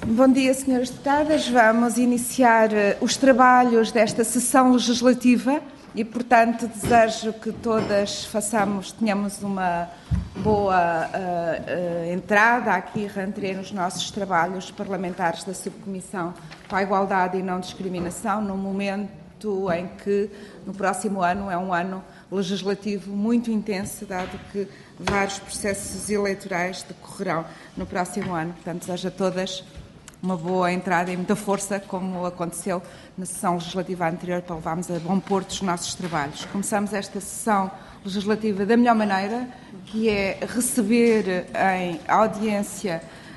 Bom dia, senhoras deputadas. Vamos iniciar os trabalhos desta sessão legislativa e, portanto, desejo que todas tenhamos uma boa entrada aqui, reentrée nos nossos trabalhos parlamentares da Subcomissão para a Igualdade e Não Discriminação, num momento em que, no próximo ano, é um ano legislativo muito intenso, dado que vários processos eleitorais decorrerão no próximo ano. Portanto, desejo a todas uma boa entrada e muita força, como aconteceu na sessão legislativa anterior, para levarmos a bom porto os nossos trabalhos. Começamos esta sessão legislativa da melhor maneira, que é receber em audiência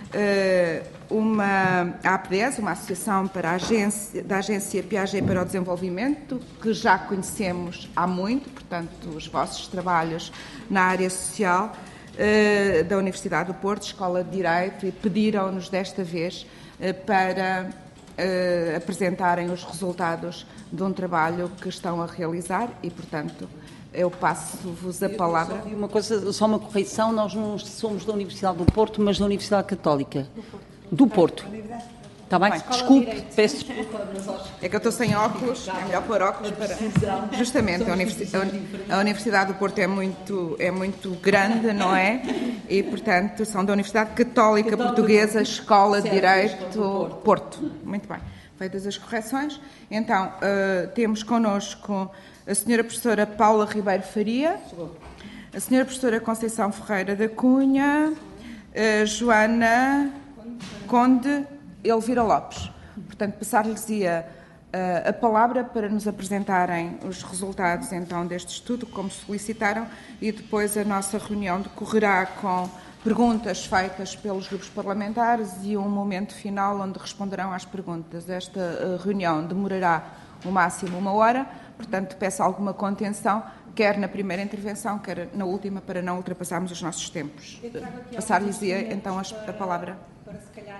a APDES, uma associação da Agência Piaget para o Desenvolvimento, que já conhecemos há muito, portanto, os vossos trabalhos na área social da Universidade do Porto, Escola de Direito, e pediram-nos desta vez para apresentarem os resultados de um trabalho que estão a realizar e, portanto, eu passo-vos a palavra. Só uma correção, nós não somos da Universidade do Porto, mas da Universidade Católica do Porto. Está bem? Desculpe, peço desculpa. É que eu estou sem óculos, é melhor pôr óculos para... Justamente, a Universidade do Porto é muito grande, não é? E, portanto, são da Universidade Católica Portuguesa, Escola de Direito, Porto. Muito bem. Feitas as correções, então, temos connosco a senhora professora Paula Ribeiro Faria, a senhora professora Conceição Ferreira da Cunha, a Joana Conde Elvira Lopes. Portanto, passar-lhes-ia a palavra para nos apresentarem os resultados, então, deste estudo, como solicitaram, e depois a nossa reunião decorrerá com perguntas feitas pelos grupos parlamentares e um momento final onde responderão às perguntas. Esta reunião demorará no máximo 1 hora, portanto, peço alguma contenção, quer na primeira intervenção, quer na última, para não ultrapassarmos os nossos tempos. Passar-lhes-ia, então, a palavra. Para, se calhar...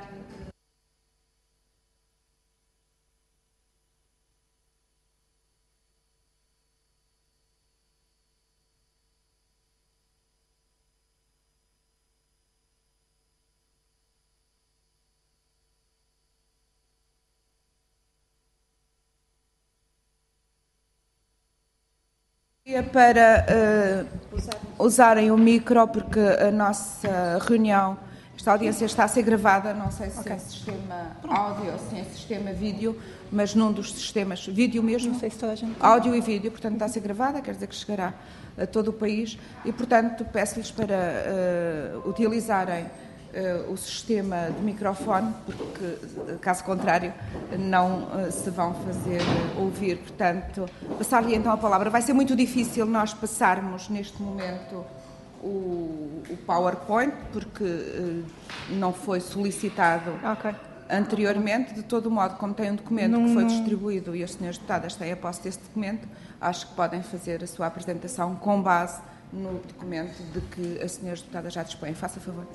Para usarem o micro, porque a nossa reunião, esta audiência está a ser gravada, não sei se é sistema áudio ou se é sistema vídeo, mas num dos sistemas, vídeo mesmo, não sei se toda a gente... áudio e vídeo, portanto está a ser gravada, quer dizer que chegará a todo o país e, portanto, peço-lhes para utilizarem o sistema de microfone, porque, caso contrário, não se vão fazer ouvir. Portanto, passar-lhe então a palavra. Vai ser muito difícil nós passarmos, neste momento, o PowerPoint, porque não foi solicitado anteriormente. De todo modo, como tem um documento que foi distribuído e as senhoras deputadas têm a posse desse documento, acho que podem fazer a sua apresentação com base no documento de que as senhoras deputadas já dispõem. Faça favor.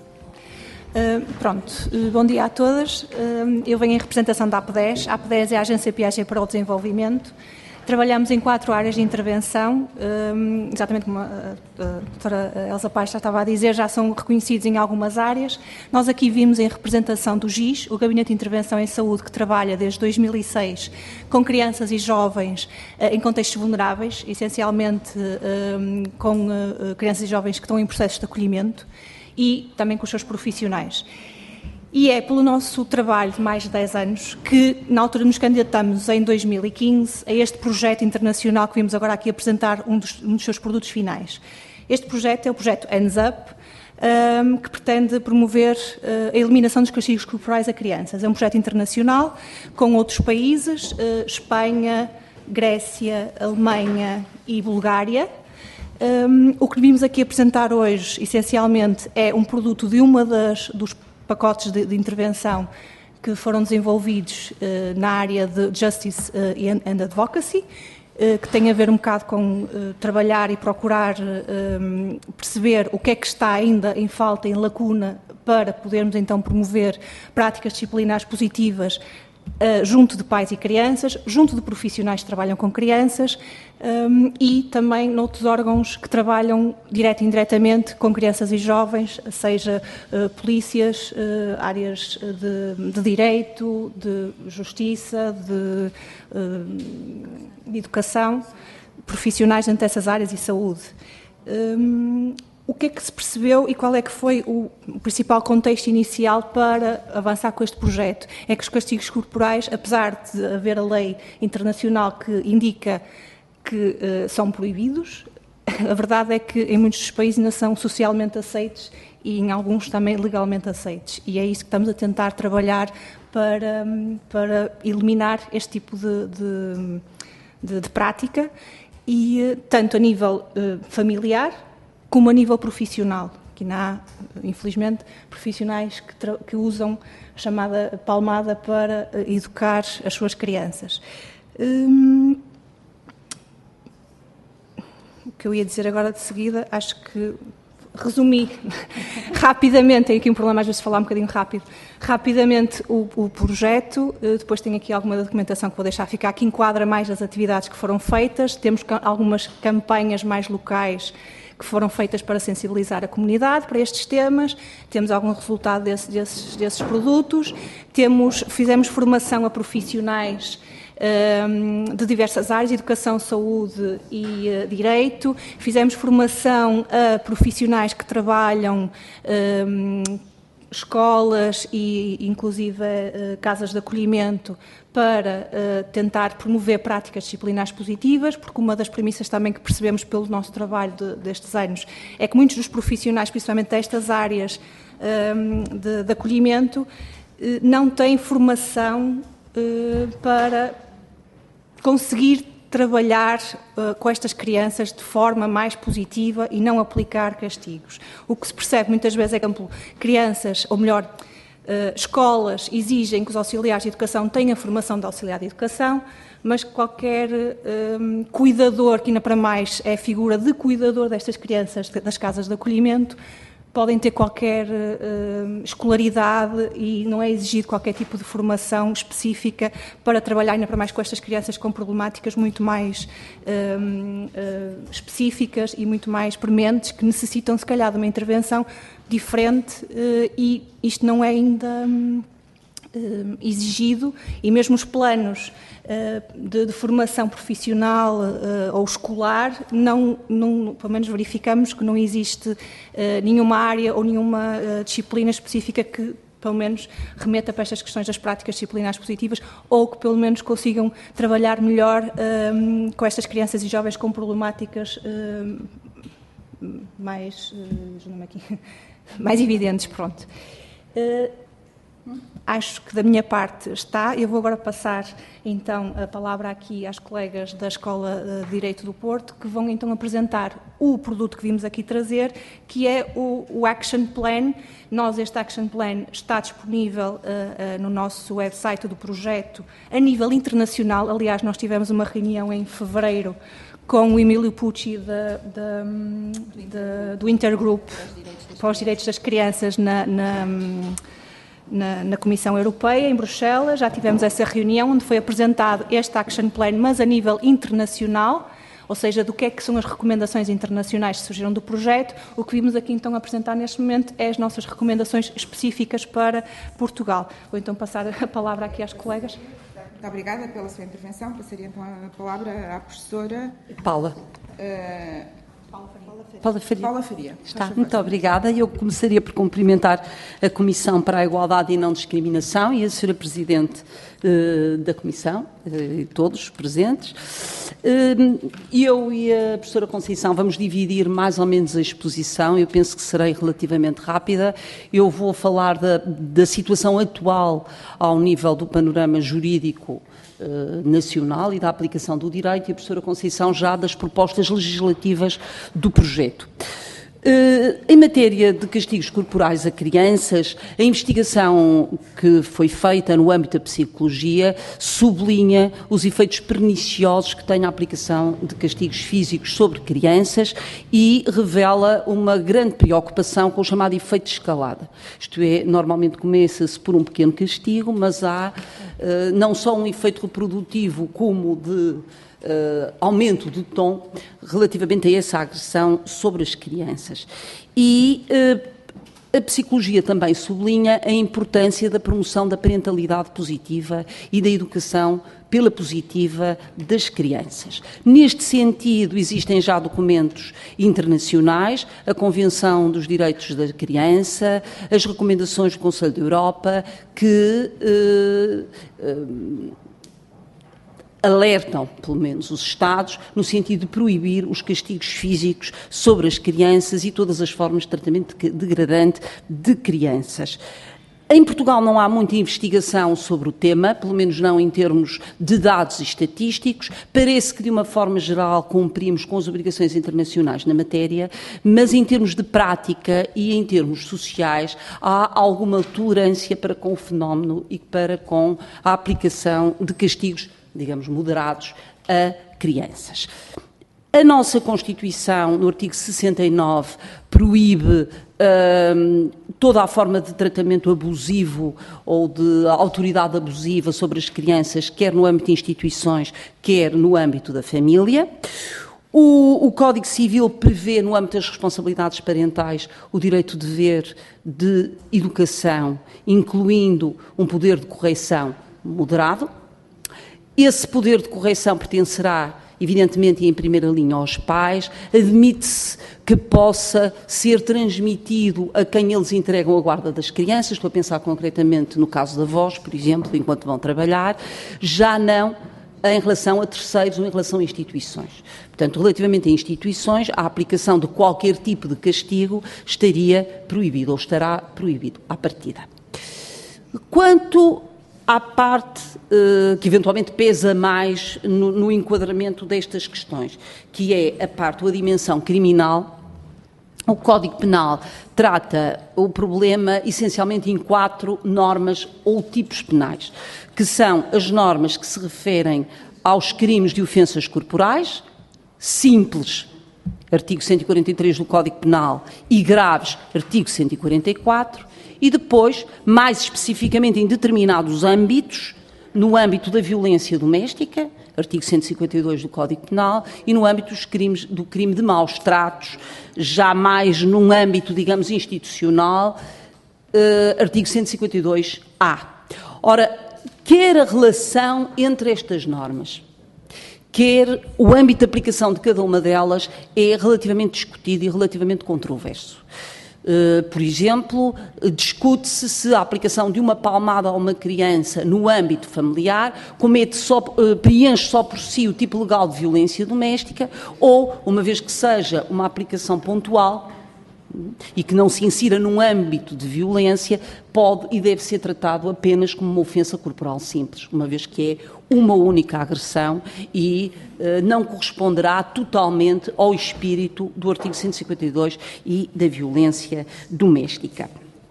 Bom dia a todas. Eu venho em representação da APDES. A APDES é a Agência Piaget para o Desenvolvimento. Trabalhamos em 4 áreas de intervenção, exatamente como a doutora Elsa Paes já estava a dizer, já são reconhecidos em algumas áreas. Nós aqui vimos em representação do GIS, o Gabinete de Intervenção em Saúde, que trabalha desde 2006 com crianças e jovens em contextos vulneráveis, essencialmente com crianças e jovens que estão em processos de acolhimento, e também com os seus profissionais. E é pelo nosso trabalho de mais de 10 anos que, na altura, nos candidatamos em 2015 a este projeto internacional que vimos agora aqui apresentar um dos seus produtos finais. Este projeto é o projeto Hands Up, que pretende promover a eliminação dos castigos corporais a crianças. É um projeto internacional com outros países, Espanha, Grécia, Alemanha e Bulgária. O que vimos aqui apresentar hoje, essencialmente, é um produto de dos pacotes de intervenção que foram desenvolvidos na área de Justice and Advocacy, que tem a ver um bocado com trabalhar e procurar perceber o que é que está ainda em falta, em lacuna, para podermos então promover práticas disciplinares positivas junto de pais e crianças, junto de profissionais que trabalham com crianças e também noutros órgãos que trabalham direto e indiretamente com crianças e jovens, seja polícias, áreas de direito, de justiça, de educação, profissionais dentro dessas áreas e saúde. O que é que se percebeu e qual é que foi o principal contexto inicial para avançar com este projeto? É que os castigos corporais, apesar de haver a lei internacional que indica que são proibidos, a verdade é que em muitos dos países ainda são socialmente aceitos e em alguns também legalmente aceitos. E é isso que estamos a tentar trabalhar para eliminar este tipo de prática, e tanto a nível familiar como a nível profissional, que ainda há, infelizmente, profissionais que usam a chamada palmada para educar as suas crianças. O que eu ia dizer agora de seguida, acho que resumi rapidamente, tem aqui um problema às vezes de falar um bocadinho rápido, rapidamente o projeto, depois tenho aqui alguma documentação que vou deixar ficar, que enquadra mais as atividades que foram feitas, temos algumas campanhas mais locais que foram feitas para sensibilizar a comunidade para estes temas, temos algum resultado desses produtos, fizemos formação a profissionais de diversas áreas, educação, saúde e direito, fizemos formação a profissionais que trabalham escolas e inclusive casas de acolhimento para tentar promover práticas disciplinares positivas, porque uma das premissas também que percebemos pelo nosso trabalho destes anos é que muitos dos profissionais, principalmente destas áreas de acolhimento, não têm formação para conseguir trabalhar com estas crianças de forma mais positiva e não aplicar castigos. O que se percebe muitas vezes é que, por exemplo, crianças, ou melhor, escolas exigem que os auxiliares de educação tenham formação de auxiliar de educação, mas qualquer cuidador, que ainda para mais é a figura de cuidador destas crianças das casas de acolhimento, podem ter qualquer escolaridade e não é exigido qualquer tipo de formação específica para trabalhar ainda para mais com estas crianças com problemáticas muito mais específicas e muito mais prementes, que necessitam se calhar de uma intervenção diferente e isto não é ainda exigido, e mesmo os planos de formação profissional ou escolar, pelo menos verificamos que não existe nenhuma área ou nenhuma disciplina específica que pelo menos remeta para estas questões das práticas disciplinares positivas, ou que pelo menos consigam trabalhar melhor com estas crianças e jovens com problemáticas mais evidentes. Pronto. Acho que da minha parte está. Eu vou agora passar então a palavra aqui às colegas da Escola de Direito do Porto, que vão então apresentar o produto que vimos aqui trazer, que é o Action Plan. Este Action Plan está disponível no nosso website do projeto a nível internacional. Aliás, nós tivemos uma reunião em fevereiro com o Emílio Pucci do Intergroup para os Direitos das Crianças na Comissão Europeia, em Bruxelas. Já tivemos essa reunião onde foi apresentado este Action Plan, mas a nível internacional, ou seja, do que é que são as recomendações internacionais que surgiram do projeto. O que vimos aqui então apresentar neste momento é as nossas recomendações específicas para Portugal. Vou então passar a palavra aqui às colegas. Muito obrigada pela sua intervenção. Passaria então a palavra à professora Paula. Paula Faria. Está, muito obrigada. Eu começaria por cumprimentar a Comissão para a Igualdade e Não Discriminação e a Sra. Presidente da Comissão, e todos os presentes. Eu e a professora Conceição vamos dividir mais ou menos a exposição. Eu penso que serei relativamente rápida. Eu vou falar da situação atual ao nível do panorama jurídico nacional e da aplicação do direito, e a professora Conceição já das propostas legislativas do projeto. Em matéria de castigos corporais a crianças, a investigação que foi feita no âmbito da psicologia sublinha os efeitos perniciosos que tem a aplicação de castigos físicos sobre crianças e revela uma grande preocupação com o chamado efeito de escalada. Isto é, normalmente começa-se por um pequeno castigo, mas há não só um efeito reprodutivo como de aumento de tom relativamente a essa agressão sobre as crianças. E a psicologia também sublinha a importância da promoção da parentalidade positiva e da educação pela positiva das crianças. Neste sentido, existem já documentos internacionais, a Convenção dos Direitos da Criança, as recomendações do Conselho da Europa, que alertam, pelo menos, os Estados no sentido de proibir os castigos físicos sobre as crianças e todas as formas de tratamento degradante de crianças. Em Portugal não há muita investigação sobre o tema, pelo menos não em termos de dados estatísticos. Parece que, de uma forma geral, cumprimos com as obrigações internacionais na matéria, mas em termos de prática e em termos sociais há alguma tolerância para com o fenómeno e para com a aplicação de castigos, digamos, moderados a crianças. A nossa Constituição, no artigo 69, proíbe toda a forma de tratamento abusivo ou de autoridade abusiva sobre as crianças, quer no âmbito de instituições, quer no âmbito da família. O Código Civil prevê, no âmbito das responsabilidades parentais, o direito de dever de educação, incluindo um poder de correção moderado. Esse poder de correção pertencerá, evidentemente, e em primeira linha aos pais. Admite-se que possa ser transmitido a quem eles entregam a guarda das crianças, estou a pensar concretamente no caso de avós, por exemplo, enquanto vão trabalhar, já não em relação a terceiros ou em relação a instituições. Portanto, relativamente a instituições, a aplicação de qualquer tipo de castigo estaria proibido ou estará proibido à partida. Quanto à parte que eventualmente pesa mais no enquadramento destas questões, que é a parte ou a dimensão criminal, o Código Penal trata o problema essencialmente em 4 normas ou tipos penais, que são as normas que se referem aos crimes de ofensas corporais, simples, artigo 143 do Código Penal, e graves, artigo 144, e depois, mais especificamente em determinados âmbitos, no âmbito da violência doméstica, artigo 152 do Código Penal, e no âmbito do crime de maus tratos, já mais num âmbito, digamos, institucional, artigo 152-A. Ora, quer a relação entre estas normas, quer o âmbito de aplicação de cada uma delas é relativamente discutido e relativamente controverso. Por exemplo, discute-se se a aplicação de uma palmada a uma criança no âmbito familiar preenche só por si o tipo legal de violência doméstica ou, uma vez que seja uma aplicação pontual e que não se insira num âmbito de violência, pode e deve ser tratado apenas como uma ofensa corporal simples, uma vez que é uma única agressão e não corresponderá totalmente ao espírito do artigo 152 e da violência doméstica.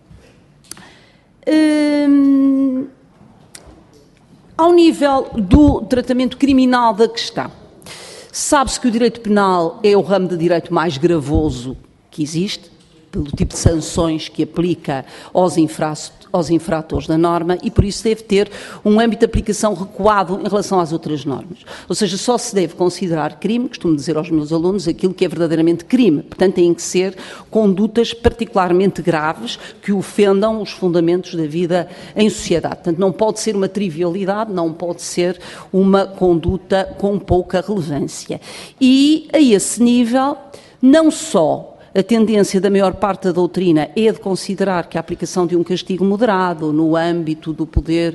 Ao nível do tratamento criminal da questão, sabe-se que o direito penal é o ramo de direito mais gravoso que existe, pelo tipo de sanções que aplica aos infratores da norma e por isso deve ter um âmbito de aplicação recuado em relação às outras normas. Ou seja, só se deve considerar crime, costumo dizer aos meus alunos, aquilo que é verdadeiramente crime. Portanto, têm que ser condutas particularmente graves que ofendam os fundamentos da vida em sociedade. Portanto, não pode ser uma trivialidade, não pode ser uma conduta com pouca relevância. E, a esse nível, não só a tendência da maior parte da doutrina é de considerar que a aplicação de um castigo moderado no âmbito do poder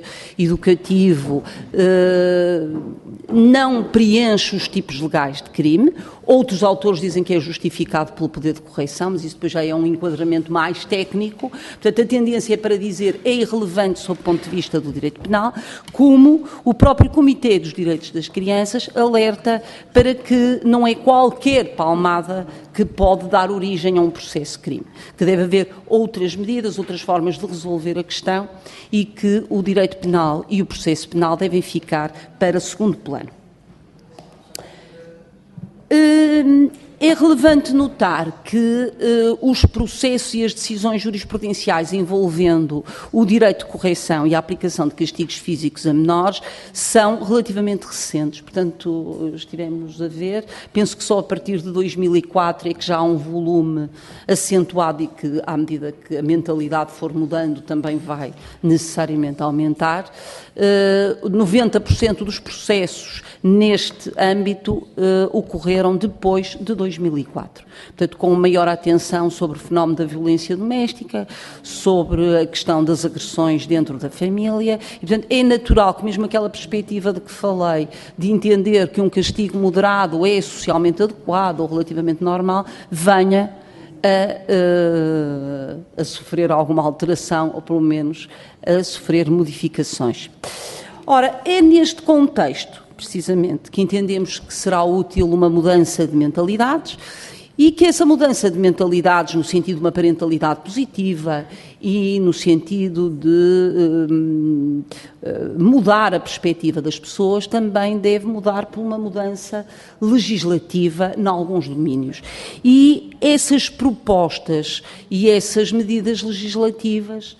educativo não preenche os tipos legais de crime, Outros autores dizem que é justificado pelo poder de correição, mas isso depois já é um enquadramento mais técnico. Portanto, a tendência é para dizer é irrelevante sob o ponto de vista do direito penal, como o próprio Comitê dos Direitos das Crianças alerta para que não é qualquer palmada que pode dar origem a um processo de crime, que deve haver outras medidas, outras formas de resolver a questão e que o direito penal e o processo penal devem ficar para segundo plano. É relevante notar que os processos e as decisões jurisprudenciais envolvendo o direito de correição e a aplicação de castigos físicos a menores são relativamente recentes. Portanto, estivemos a ver, penso que só a partir de 2004 é que já há um volume acentuado e que, à medida que a mentalidade for mudando, também vai necessariamente aumentar. 90% dos processos neste âmbito ocorreram depois de 2004. Portanto, com maior atenção sobre o fenómeno da violência doméstica, sobre a questão das agressões dentro da família. E, portanto, é natural que mesmo aquela perspectiva de que falei, de entender que um castigo moderado é socialmente adequado ou relativamente normal, venha a sofrer alguma alteração ou, pelo menos, a sofrer modificações. Ora, é neste contexto, precisamente, que entendemos que será útil uma mudança de mentalidades e que essa mudança de mentalidades, no sentido de uma parentalidade positiva e no sentido de mudar a perspectiva das pessoas, também deve mudar por uma mudança legislativa em alguns domínios. E essas propostas e essas medidas legislativas,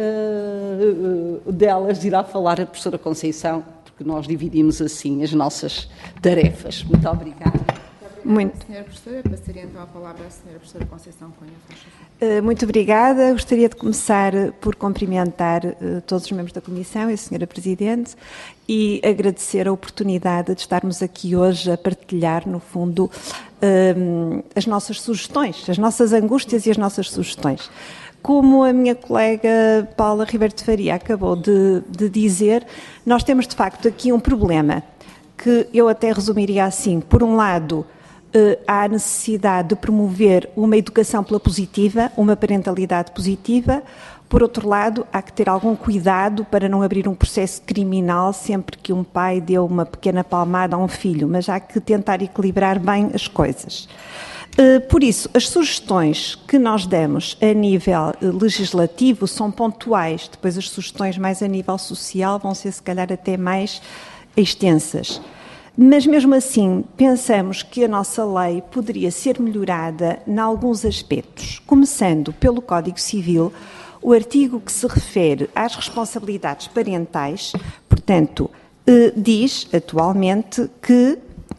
delas irá falar a professora Conceição, porque nós dividimos assim as nossas tarefas. Muito obrigada. Muito. Senhora Professora, passaria então a palavra à Senhora Professora Conceição Cunha. Muito obrigada. Gostaria de começar por cumprimentar todos os membros da Comissão e a Senhora Presidente e agradecer a oportunidade de estarmos aqui hoje a partilhar, no fundo, as nossas sugestões, as nossas angústias e as nossas sugestões. Como a minha colega Paula Ribeiro de Faria acabou de dizer, nós temos de facto aqui um problema que eu até resumiria assim. Por um lado, há a necessidade de promover uma educação pela positiva, uma parentalidade positiva. Por outro lado, há que ter algum cuidado para não abrir um processo criminal sempre que um pai deu uma pequena palmada a um filho, mas há que tentar equilibrar bem as coisas. Por isso, as sugestões que nós damos a nível legislativo são pontuais, depois as sugestões mais a nível social vão ser se calhar até mais extensas. Mas mesmo assim, pensamos que a nossa lei poderia ser melhorada em alguns aspectos, começando pelo Código Civil, o artigo que se refere às responsabilidades parentais, portanto, diz atualmente que...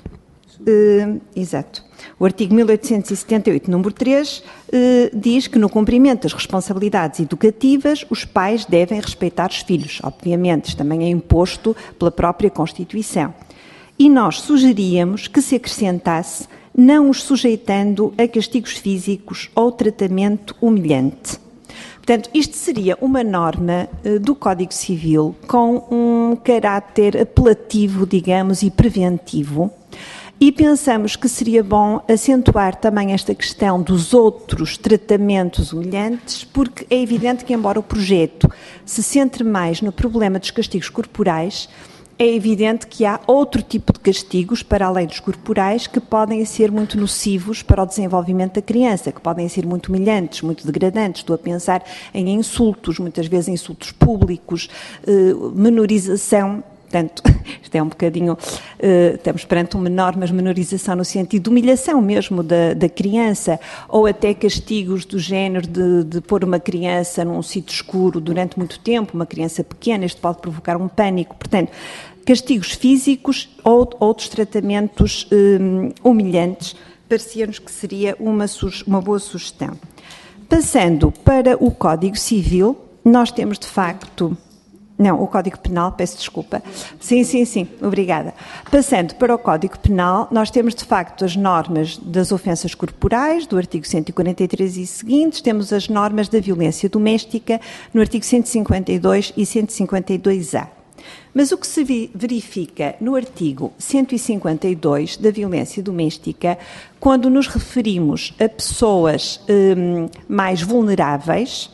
exato. O artigo 1878, número 3, diz que no cumprimento das responsabilidades educativas, os pais devem respeitar os filhos. Obviamente, isto também é imposto pela própria Constituição. E nós sugeríamos que se acrescentasse não os sujeitando a castigos físicos ou tratamento humilhante. Portanto, isto seria uma norma do Código Civil com um caráter apelativo, digamos, e preventivo. E pensamos que seria bom acentuar também esta questão dos outros tratamentos humilhantes, porque é evidente que, embora o projeto se centre mais no problema dos castigos corporais, é evidente que há outro tipo de castigos, para além dos corporais, que podem ser muito nocivos para o desenvolvimento da criança, que podem ser muito humilhantes, muito degradantes. Estou a pensar em insultos, muitas vezes insultos públicos, menorização. Portanto, isto é um bocadinho, estamos perante uma enorme menorização no sentido de humilhação mesmo da criança, ou até castigos do género de pôr uma criança num sítio escuro durante muito tempo, uma criança pequena, isto pode provocar um pânico. Portanto, castigos físicos ou outros tratamentos humilhantes, parecia-nos que seria uma boa sugestão. Passando para o Código Civil, nós temos de facto... Não, o Código Penal, peço desculpa. Sim, obrigada. Passando para o Código Penal, nós temos de facto as normas das ofensas corporais, do artigo 143 e seguintes, temos as normas da violência doméstica, no artigo 152 e 152-A. Mas o que se verifica no artigo 152 da violência doméstica, quando nos referimos a pessoas mais vulneráveis,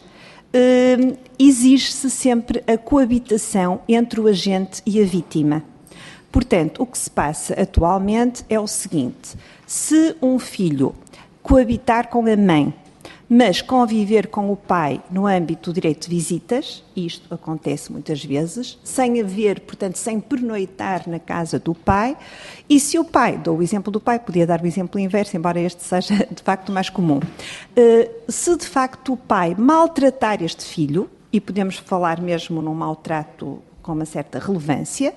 exige-se sempre a coabitação entre o agente e a vítima. Portanto, o que se passa atualmente é o seguinte: se um filho coabitar com a mãe, mas conviver com o pai no âmbito do direito de visitas, isto acontece muitas vezes, sem haver, portanto, sem pernoitar na casa do pai, e se o pai, dou o exemplo do pai, podia dar o exemplo inverso, embora este seja de facto mais comum, se de facto o pai maltratar este filho, e podemos falar mesmo num maltrato com uma certa relevância,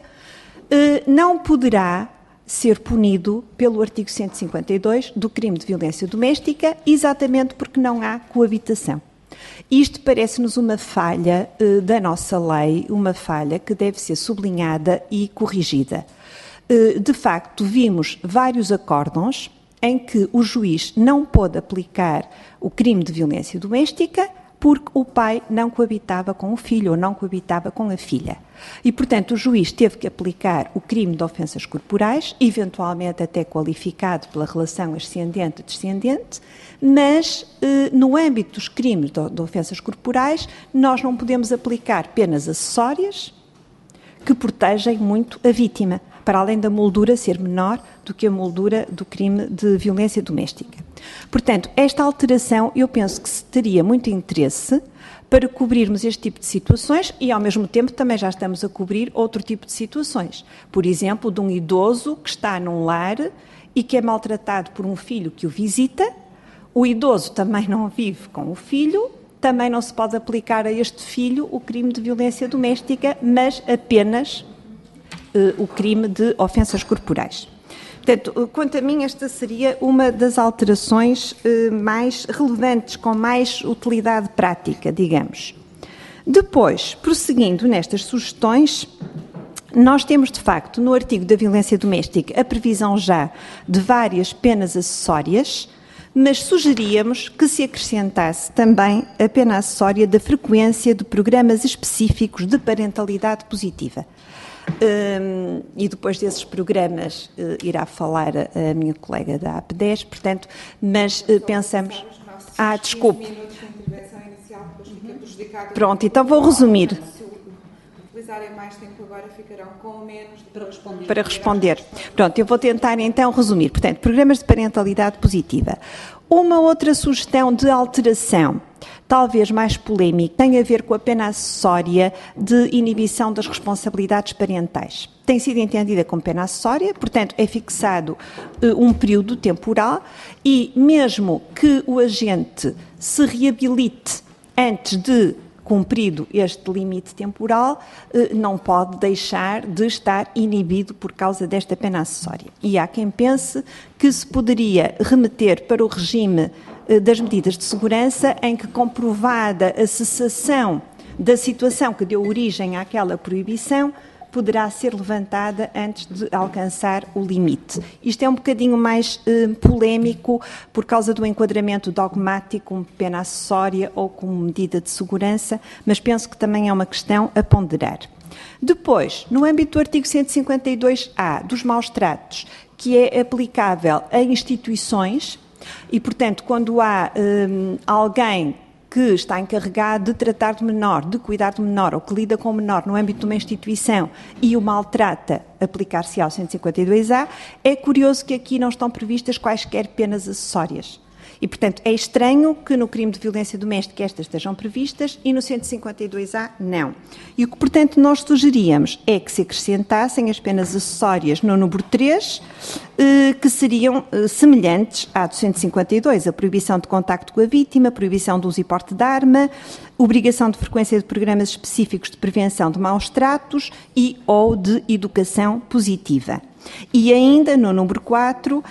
não poderá ser punido pelo artigo 152 do crime de violência doméstica, exatamente porque não há coabitação. Isto parece-nos uma falha da nossa lei, uma falha que deve ser sublinhada e corrigida. De facto, vimos vários acórdãos em que o juiz não pôde aplicar o crime de violência doméstica porque o pai não coabitava com o filho ou não coabitava com a filha. E, portanto, o juiz teve que aplicar o crime de ofensas corporais, eventualmente até qualificado pela relação ascendente-descendente, mas no âmbito dos crimes de ofensas corporais nós não podemos aplicar penas acessórias que protegem muito a vítima, para além da moldura ser menor do que a moldura do crime de violência doméstica. Portanto, esta alteração eu penso que se teria muito interesse para cobrirmos este tipo de situações e, ao mesmo tempo, também já estamos a cobrir outro tipo de situações. Por exemplo, de um idoso que está num lar e que é maltratado por um filho que o visita, o idoso também não vive com o filho, também não se pode aplicar a este filho o crime de violência doméstica, mas apenas o crime de ofensas corporais. Portanto, quanto a mim, esta seria uma das alterações mais relevantes, com mais utilidade prática, digamos. Depois, prosseguindo nestas sugestões, nós temos, de facto, no artigo da violência doméstica, a previsão já de várias penas acessórias, mas sugeríamos que se acrescentasse também a pena acessória da frequência de programas específicos de parentalidade positiva. E depois desses programas irá falar a minha colega da AP10, portanto, mas pensamos... desculpe. Pronto, então vou resumir. Se utilizarem mais tempo agora, ficarão com menos para responder. Pronto, eu vou tentar então resumir. Portanto, programas de parentalidade positiva. Uma outra sugestão de alteração, talvez mais polémica, tem a ver com a pena acessória de inibição das responsabilidades parentais. Tem sido entendida como pena acessória, portanto, é fixado um período temporal e mesmo que o agente se reabilite antes de cumprido este limite temporal, não pode deixar de estar inibido por causa desta pena acessória. E há quem pense que se poderia remeter para o regime das medidas de segurança em que, comprovada a cessação da situação que deu origem àquela proibição, poderá ser levantada antes de alcançar o limite. Isto é um bocadinho mais polémico por causa do enquadramento dogmático como pena acessória ou como medida de segurança, mas penso que também é uma questão a ponderar. Depois, no âmbito do artigo 152-A dos maus-tratos, que é aplicável a instituições, e, portanto, quando há alguém que está encarregado de tratar de menor, de cuidar do menor, ou que lida com o menor no âmbito de uma instituição e o maltrata, aplicar-se ao 152A, é curioso que aqui não estão previstas quaisquer penas acessórias. E, portanto, é estranho que no crime de violência doméstica estas estejam previstas e no 152A não. E o que, portanto, nós sugeríamos é que se acrescentassem as penas acessórias no número 3, que seriam semelhantes à do 152, a proibição de contacto com a vítima, proibição do uso e porte de arma, obrigação de frequência de programas específicos de prevenção de maus-tratos e ou de educação positiva. E ainda, no número 4,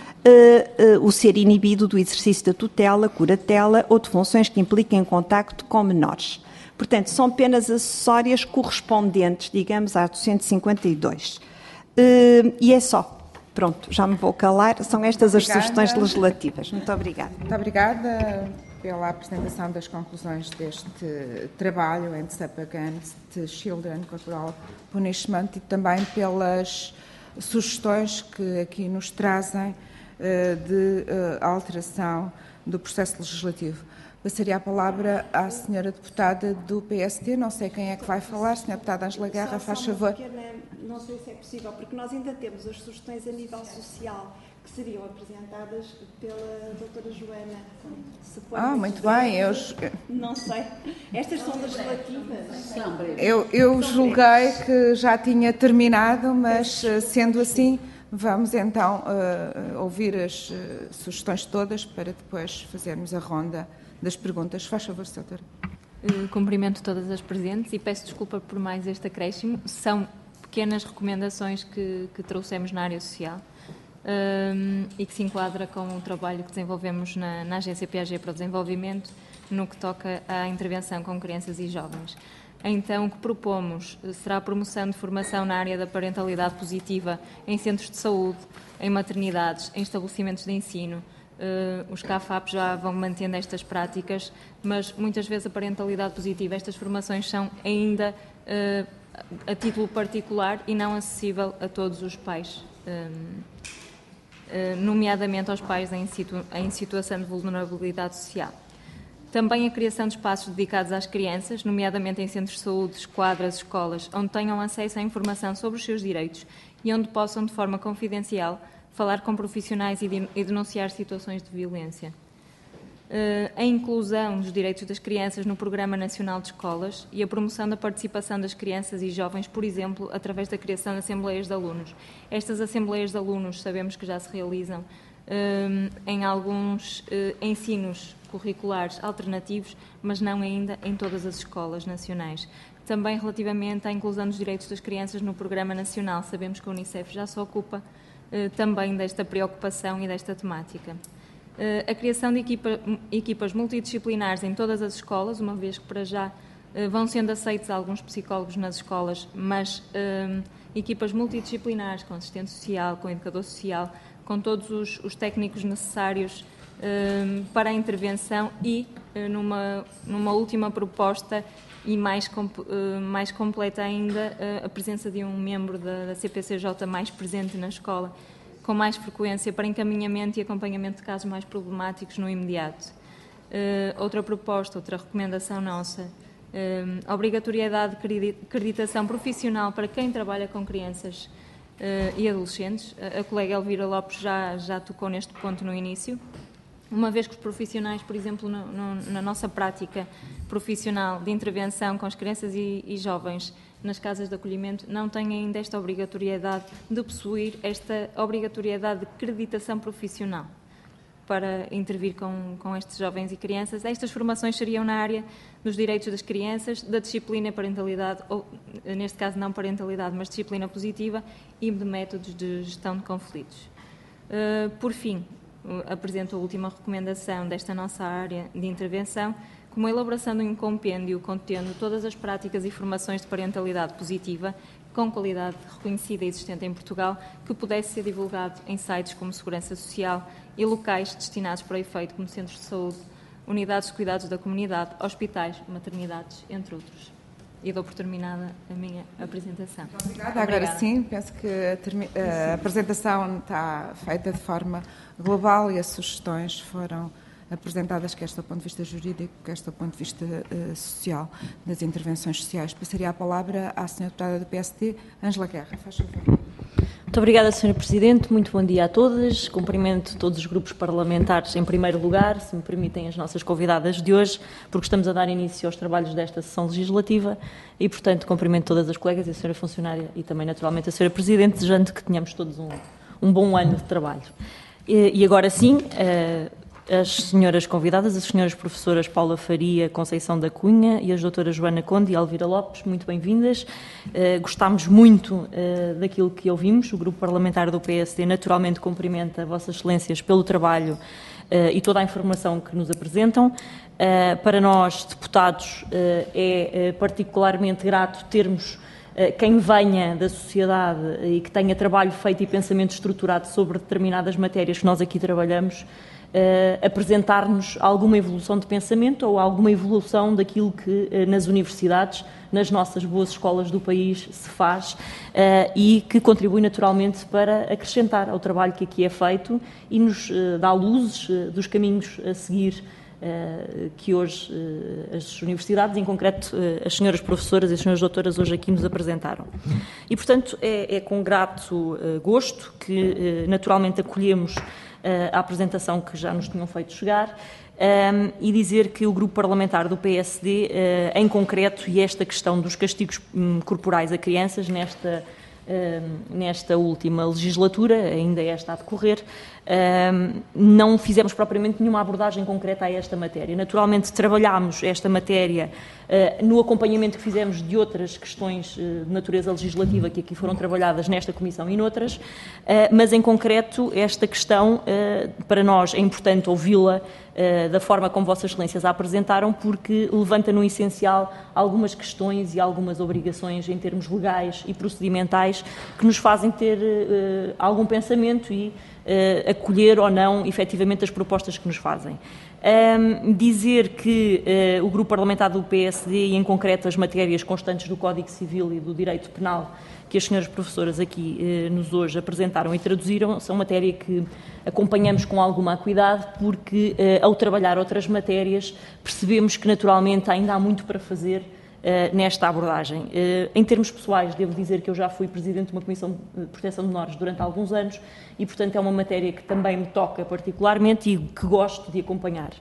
o ser inibido do exercício da tutela, curatela ou de funções que impliquem contacto com menores. Portanto, são penas acessórias correspondentes, digamos, à do 152. E é só. Pronto, já me vou calar. São estas as sugestões legislativas. Muito obrigada. Muito obrigada. pela apresentação das conclusões deste trabalho Ends Up Against Children Corporal Punishment e também pelas sugestões que aqui nos trazem de alteração do processo legislativo. Passaria a palavra à senhora deputada do PSD, não sei quem é que vai falar, senhora deputada Ângela Guerra, faz favor. Não sei se é possível, porque nós ainda temos as sugestões a nível social que seriam apresentadas pela doutora Joana. Muito bem. Não sei. Estas são legislativas. Eu julguei que já tinha terminado, mas sendo assim, vamos então ouvir as sugestões todas para depois fazermos a ronda das perguntas. Faz favor, doutora. Cumprimento todas as presentes e peço desculpa por mais este acréscimo. São pequenas recomendações que trouxemos na área social e que se enquadra com o trabalho que desenvolvemos na Agência Piaget para o Desenvolvimento no que toca à intervenção com crianças e jovens. Então, o que propomos será a promoção de formação na área da parentalidade positiva em centros de saúde, em maternidades, em estabelecimentos de ensino. Os CAFAP já vão mantendo estas práticas, mas muitas vezes a parentalidade positiva, estas formações são ainda a título particular e não acessível a todos os pais, nomeadamente aos pais em situação de vulnerabilidade social. Também a criação de espaços dedicados às crianças, nomeadamente em centros de saúde, esquadras, escolas, onde tenham acesso à informação sobre os seus direitos e onde possam, de forma confidencial, falar com profissionais e denunciar situações de violência. A inclusão dos direitos das crianças no Programa Nacional de Escolas e a promoção da participação das crianças e jovens, por exemplo, através da criação de assembleias de alunos. Estas assembleias de alunos sabemos que já se realizam em alguns ensinos curriculares alternativos, mas não ainda em todas as escolas nacionais. Também relativamente à inclusão dos direitos das crianças no Programa Nacional, sabemos que a Unicef já se ocupa também desta preocupação e desta temática. A criação de equipas multidisciplinares em todas as escolas, uma vez que para já vão sendo aceitos alguns psicólogos nas escolas, mas equipas multidisciplinares com assistente social, com educador social, com todos os técnicos necessários para a intervenção e, numa última proposta e mais completa ainda, a presença de um membro da CPCJ mais presente na escola, com mais frequência para encaminhamento e acompanhamento de casos mais problemáticos no imediato. Outra proposta, outra recomendação nossa, a obrigatoriedade de acreditação profissional para quem trabalha com crianças e adolescentes. A colega Elvira Lopes já tocou neste ponto no início. Uma vez que os profissionais, por exemplo, na nossa prática profissional de intervenção com as crianças e jovens nas casas de acolhimento, não têm ainda esta obrigatoriedade de possuir esta obrigatoriedade de acreditação profissional para intervir com estes jovens e crianças. Estas formações seriam na área dos direitos das crianças, da disciplina e parentalidade, ou neste caso não parentalidade, mas disciplina positiva e de métodos de gestão de conflitos. Por fim, apresento a última recomendação desta nossa área de intervenção, como a elaboração de um compêndio contendo todas as práticas e formações de parentalidade positiva, com qualidade reconhecida e existente em Portugal, que pudesse ser divulgado em sites como Segurança Social e locais destinados para efeito, como centros de saúde, unidades de cuidados da comunidade, hospitais, maternidades, entre outros. E dou por terminada a minha apresentação. Obrigada. Agora sim, penso que a apresentação está feita de forma global e as sugestões foram apresentadas, quer do ponto de vista jurídico, quer do ponto de vista social, das intervenções sociais. Passaria a palavra à senhora deputada do PSD, Ângela Guerra. Faz favor. Muito obrigada, Sra. Presidente. Muito bom dia a todas. Cumprimento todos os grupos parlamentares em primeiro lugar, se me permitem as nossas convidadas de hoje, porque estamos a dar início aos trabalhos desta sessão legislativa e, portanto, cumprimento todas as colegas e a Sra. Funcionária e também, naturalmente, a Sra. Presidente, desejando que tenhamos todos um bom ano de trabalho. E agora sim, as senhoras convidadas, as senhoras professoras Paula Faria, Conceição da Cunha e as doutoras Joana Conde e Elvira Lopes, muito bem-vindas. Gostámos muito daquilo que ouvimos. O Grupo Parlamentar do PSD naturalmente cumprimenta Vossas Excelências pelo trabalho e toda a informação que nos apresentam. Para nós, deputados, é particularmente grato termos quem venha da sociedade e que tenha trabalho feito e pensamento estruturado sobre determinadas matérias que nós aqui trabalhamos, apresentar-nos alguma evolução de pensamento ou alguma evolução daquilo que nas universidades, nas nossas boas escolas do país se faz e que contribui naturalmente para acrescentar ao trabalho que aqui é feito e nos dá luzes dos caminhos a seguir que hoje as universidades, em concreto as senhoras professoras e as senhoras doutoras hoje aqui nos apresentaram. E, portanto, é com grato gosto que naturalmente acolhemos a apresentação que já nos tinham feito chegar e dizer que o grupo parlamentar do PSD, em concreto, e esta questão dos castigos corporais a crianças nesta última legislatura, ainda esta a decorrer, não fizemos propriamente nenhuma abordagem concreta a esta matéria. Naturalmente, trabalhámos esta matéria no acompanhamento que fizemos de outras questões de natureza legislativa que aqui foram trabalhadas nesta comissão e noutras, mas, em concreto, esta questão, para nós, é importante ouvi-la da forma como Vossas Excelências a apresentaram, porque levanta no essencial algumas questões e algumas obrigações em termos legais e procedimentais que nos fazem ter algum pensamento e acolher ou não, efetivamente, as propostas que nos fazem. Dizer que o grupo parlamentar do PSD, e em concreto as matérias constantes do Código Civil e do Direito Penal, que as senhoras professoras aqui nos hoje apresentaram e traduziram, são matéria que acompanhamos com alguma acuidade, porque ao trabalhar outras matérias percebemos que naturalmente ainda há muito para fazer nesta abordagem. Em termos pessoais, devo dizer que eu já fui Presidente de uma Comissão de Proteção de Menores durante alguns anos e, portanto, é uma matéria que também me toca particularmente e que gosto de acompanhar.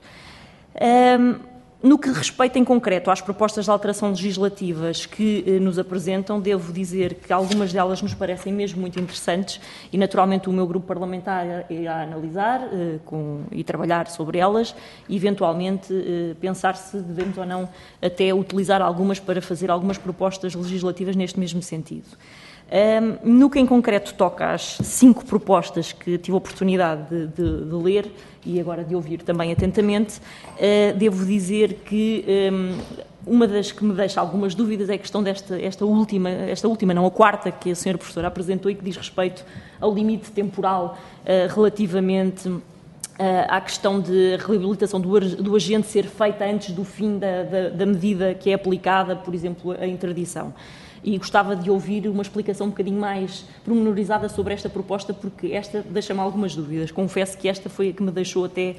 No que respeita em concreto às propostas de alteração legislativas que nos apresentam, devo dizer que algumas delas nos parecem mesmo muito interessantes e, naturalmente, o meu grupo parlamentar irá analisar e trabalhar sobre elas e, eventualmente, pensar se devemos ou não até utilizar algumas para fazer algumas propostas legislativas neste mesmo sentido. No que em concreto toca às 5 propostas que tive a oportunidade de ler e agora de ouvir também atentamente, devo dizer que uma das que me deixa algumas dúvidas é a questão esta última não, a quarta, que a senhora professora apresentou e que diz respeito ao limite temporal relativamente à questão de reabilitação do agente ser feita antes do fim da medida que é aplicada, por exemplo, a interdição. E gostava de ouvir uma explicação um bocadinho mais pormenorizada sobre esta proposta, porque esta deixa-me algumas dúvidas. Confesso que esta foi a que me deixou até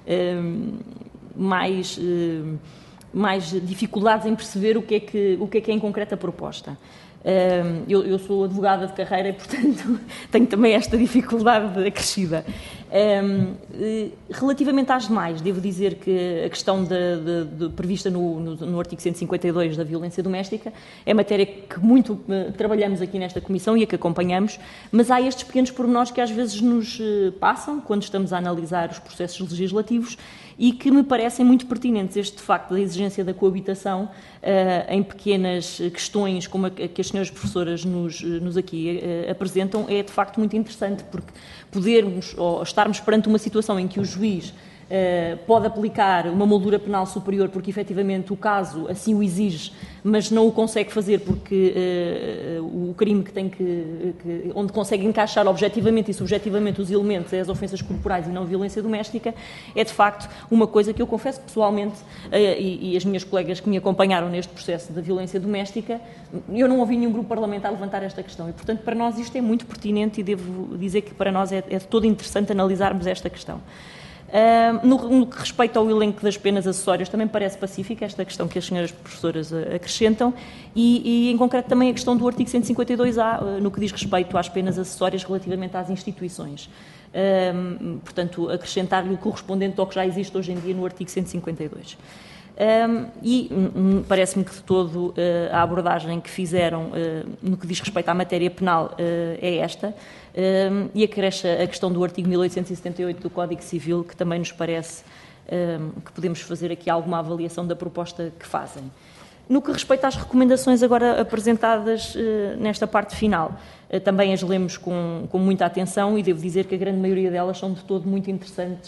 mais dificuldades em perceber o que é em concreto a proposta. Eu sou advogada de carreira e, portanto, tenho também esta dificuldade acrescida. Relativamente às demais, devo dizer que a questão prevista no artigo 152 da violência doméstica é matéria que muito trabalhamos aqui nesta comissão e a que acompanhamos, mas há estes pequenos pormenores que às vezes nos passam quando estamos a analisar os processos legislativos e que me parecem muito pertinentes. Este facto da exigência da coabitação em pequenas questões como a que as senhoras professoras nos aqui apresentam é de facto muito interessante, porque podermos ou estarmos perante uma situação em que o juiz pode aplicar uma moldura penal superior porque efetivamente o caso assim o exige, mas não o consegue fazer porque o crime onde consegue encaixar objetivamente e subjetivamente os elementos é as ofensas corporais e não a violência doméstica, é de facto uma coisa que eu confesso que pessoalmente e as minhas colegas que me acompanharam neste processo da violência doméstica, eu não ouvi nenhum grupo parlamentar levantar esta questão e, portanto, para nós isto é muito pertinente e devo dizer que para nós é de todo interessante analisarmos esta questão. No que respeita ao elenco das penas acessórias, também parece pacífica esta questão que as senhoras professoras acrescentam e em concreto também a questão do artigo 152A, no que diz respeito às penas acessórias relativamente às instituições. Portanto, acrescentar-lhe o correspondente ao que já existe hoje em dia no artigo 152. E parece-me que de todo a abordagem que fizeram no que diz respeito à matéria penal é esta, e acresce a questão do artigo 1878 do Código Civil, que também nos parece que podemos fazer aqui alguma avaliação da proposta que fazem. No que respeita às recomendações agora apresentadas nesta parte final, também as lemos com muita atenção e devo dizer que a grande maioria delas são de todo muito interessantes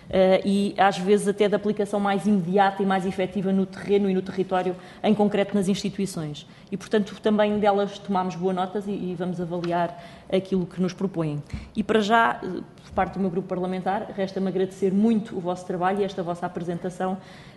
e às vezes até de aplicação mais imediata e mais efetiva no terreno e no território, em concreto nas instituições. E, portanto, também delas tomámos boas notas e vamos avaliar aquilo que nos propõem. E para já, por parte do meu grupo parlamentar, resta-me agradecer muito o vosso trabalho e esta vossa apresentação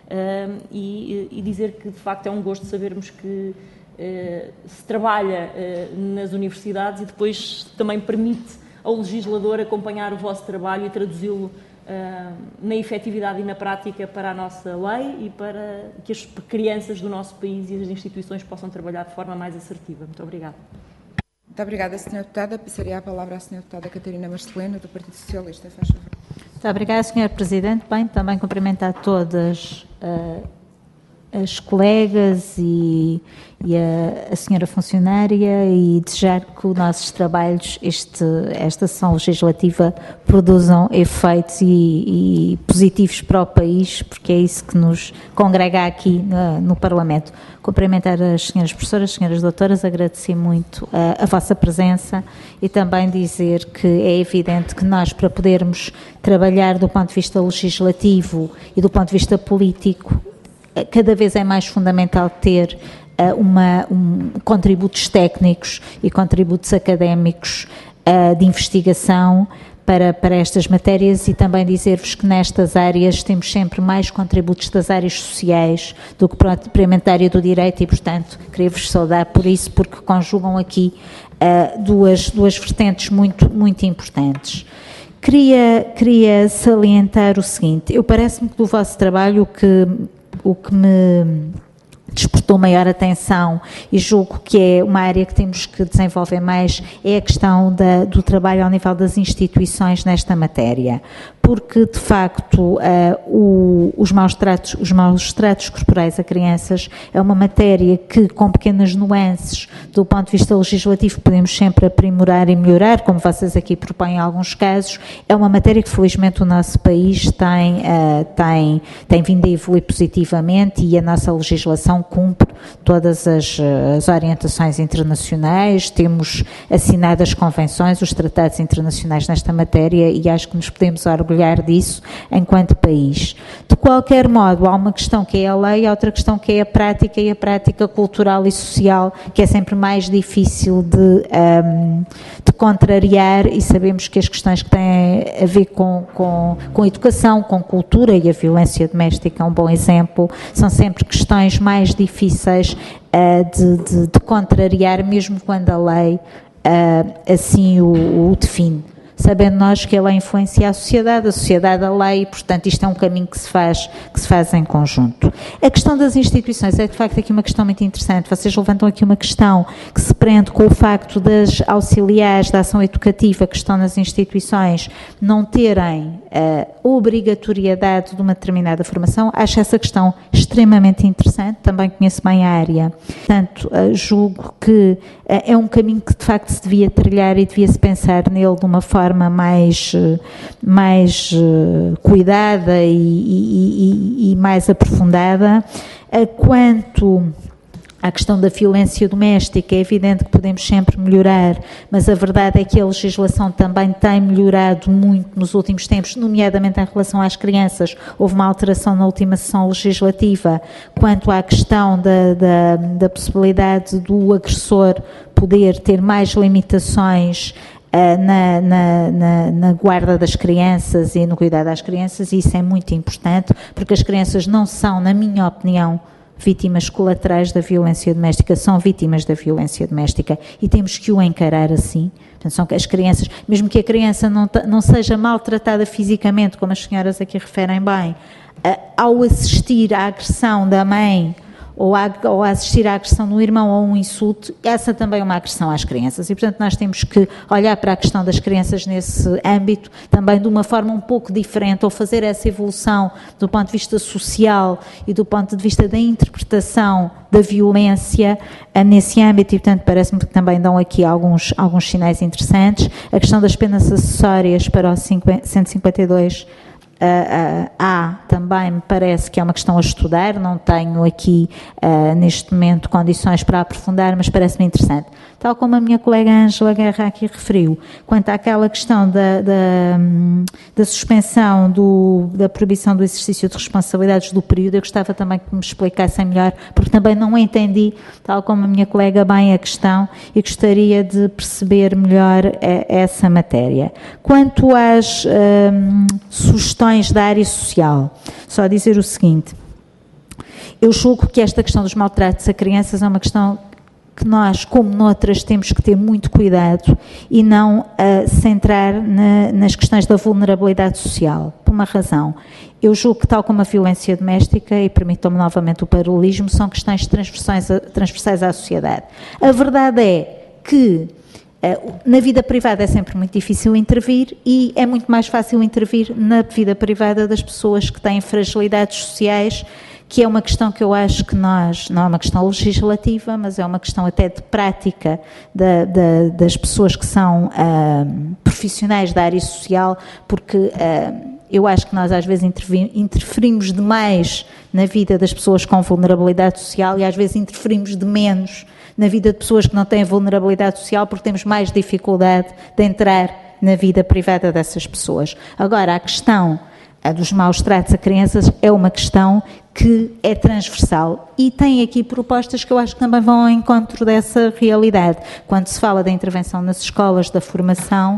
e dizer que, de facto, é um gosto sabermos que se trabalha nas universidades e depois também permite ao legislador acompanhar o vosso trabalho e traduzi-lo na efetividade e na prática para a nossa lei e para que as crianças do nosso país e as instituições possam trabalhar de forma mais assertiva. Muito obrigada. Muito obrigada, Sra. Deputada. Passaria a palavra à Sra. Deputada Catarina Marcelino, do Partido Socialista. Faz favor. Muito obrigada, Sr. Presidente. Bem, também cumprimentar todas as colegas e a senhora funcionária e desejar que os nossos trabalhos, esta sessão legislativa, produzam efeitos e positivos para o país, porque é isso que nos congrega aqui no Parlamento. Cumprimentar as senhoras professoras, as senhoras doutoras, agradecer muito a vossa presença e também dizer que é evidente que nós, para podermos trabalhar do ponto de vista legislativo e do ponto de vista político, cada vez é mais fundamental ter contributos técnicos e contributos académicos de investigação para estas matérias e também dizer-vos que nestas áreas temos sempre mais contributos das áreas sociais do que propriamente da área do direito e, portanto, queria-vos saudar por isso, porque conjugam aqui duas vertentes muito importantes. Queria salientar o seguinte: parece-me que do vosso trabalho o que me despertou maior atenção e julgo que é uma área que temos que desenvolver mais é a questão do trabalho ao nível das instituições nesta matéria, porque de facto os maus tratos corporais a crianças é uma matéria que, com pequenas nuances do ponto de vista legislativo, podemos sempre aprimorar e melhorar, como vocês aqui propõem em alguns casos. É uma matéria que felizmente o nosso país tem vindo a evoluir positivamente e a nossa legislação cumpre todas as orientações internacionais, temos assinado as convenções, os tratados internacionais nesta matéria e acho que nos podemos orgulhar disso enquanto país. De qualquer modo, há uma questão que é a lei, há outra questão que é a prática e a prática cultural e social, que é sempre mais difícil de contrariar, e sabemos que as questões que têm a ver com educação, com cultura, e a violência doméstica é um bom exemplo, são sempre questões mais difíceis de contrariar, mesmo quando a lei assim o define. Sabendo nós que a lei influencia a sociedade a lei, e, portanto, isto é um caminho que se faz em conjunto. A questão das instituições é, de facto, aqui uma questão muito interessante. Vocês levantam aqui uma questão que se prende com o facto das auxiliares da ação educativa que estão nas instituições não terem obrigatoriedade de uma determinada formação. Acho essa questão extremamente interessante, também conheço bem a área. Portanto, julgo que é um caminho que, de facto, se devia trilhar e devia-se pensar nele de uma forma mais cuidada e mais aprofundada. Quanto à questão da violência doméstica, é evidente que podemos sempre melhorar, mas a verdade é que a legislação também tem melhorado muito nos últimos tempos, nomeadamente em relação às crianças. Houve uma alteração na última sessão legislativa quanto à questão da possibilidade do agressor poder ter mais limitações na guarda das crianças e no cuidado das crianças, e isso é muito importante, porque as crianças não são, na minha opinião, vítimas colaterais da violência doméstica, são vítimas da violência doméstica e temos que o encarar assim. Portanto, são as crianças, mesmo que a criança não seja maltratada fisicamente, como as senhoras aqui referem bem, ao assistir à agressão da mãe ou a assistir à agressão do irmão ou um insulto, essa também é uma agressão às crianças e, portanto, nós temos que olhar para a questão das crianças nesse âmbito também de uma forma um pouco diferente, ou fazer essa evolução do ponto de vista social e do ponto de vista da interpretação da violência nesse âmbito, e, portanto, parece-me que também dão aqui alguns sinais interessantes. A questão das penas acessórias para o 152 há também, me parece que é uma questão a estudar, não tenho aqui neste momento condições para aprofundar, mas parece-me interessante. Tal como a minha colega Ângela Guerra aqui referiu, quanto àquela questão da suspensão da proibição do exercício de responsabilidades do período, eu gostava também que me explicassem melhor, porque também não entendi, tal como a minha colega, bem a questão e gostaria de perceber melhor essa matéria. Quanto às sugestões da área social, só dizer o seguinte: eu julgo que esta questão dos maltratos a crianças é uma questão que nós, como noutras, temos que ter muito cuidado e não centrar nas questões da vulnerabilidade social, por uma razão. Eu julgo que, tal como a violência doméstica, e permitam-me novamente o paralelismo, são questões transversais à sociedade. A verdade é que na vida privada é sempre muito difícil intervir e é muito mais fácil intervir na vida privada das pessoas que têm fragilidades sociais, que é uma questão que eu acho que não é uma questão legislativa, mas é uma questão até de prática das pessoas que são profissionais da área social, porque eu acho que nós às vezes interferimos demais na vida das pessoas com vulnerabilidade social e às vezes interferimos de menos na vida de pessoas que não têm vulnerabilidade social porque temos mais dificuldade de entrar na vida privada dessas pessoas. Agora, a questão dos maus tratos a crianças é uma questão que é transversal e tem aqui propostas que eu acho que também vão ao encontro dessa realidade. Quando se fala da intervenção nas escolas, da formação,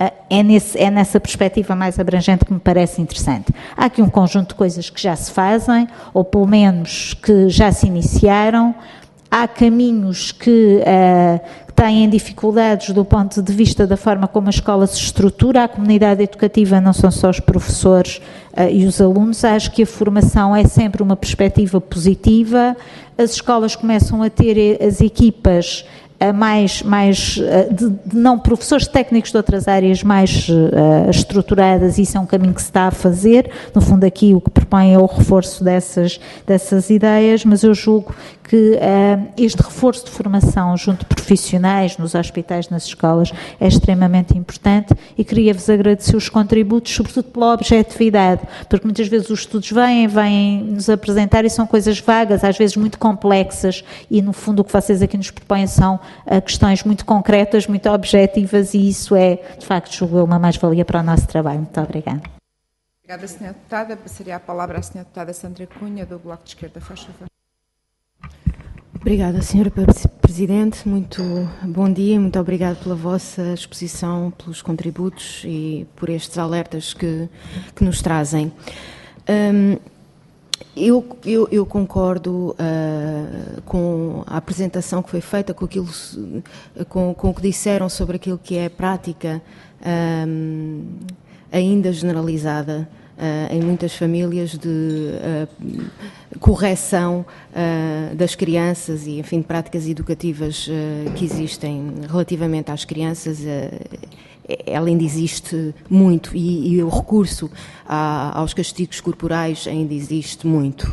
é nessa perspectiva mais abrangente que me parece interessante. Há aqui um conjunto de coisas que já se fazem, ou pelo menos que já se iniciaram. Há caminhos que têm dificuldades do ponto de vista da forma como a escola se estrutura. A comunidade educativa não são só os professores e os alunos. Acho que a formação é sempre uma perspectiva positiva. As escolas começam a ter as equipas de não professores técnicos de outras áreas mais estruturadas, e isso é um caminho que se está a fazer. No fundo, aqui o que propõe é o reforço dessas ideias, mas eu julgo que este reforço de formação junto de profissionais nos hospitais, nas escolas, é extremamente importante, e queria-vos agradecer os contributos, sobretudo pela objetividade, porque muitas vezes os estudos vêm nos apresentar e são coisas vagas, às vezes muito complexas, e no fundo o que vocês aqui nos propõem são questões muito concretas, muito objetivas, e isso é, de facto, julgo eu, uma mais-valia para o nosso trabalho. Muito obrigada. Obrigada, Sra. Deputada. Passaria a palavra à Sra. Deputada Sandra Cunha, do Bloco de Esquerda. Faz favor. Obrigada, Sra. Presidente. Muito bom dia. Muito obrigada pela vossa exposição, pelos contributos e por estes alertas que nos trazem. Eu concordo com a apresentação que foi feita, com o que disseram sobre aquilo que é a prática ainda generalizada em muitas famílias de correção das crianças e, enfim, de práticas educativas que existem relativamente às crianças. Ela ainda existe muito e o recurso aos castigos corporais ainda existe muito.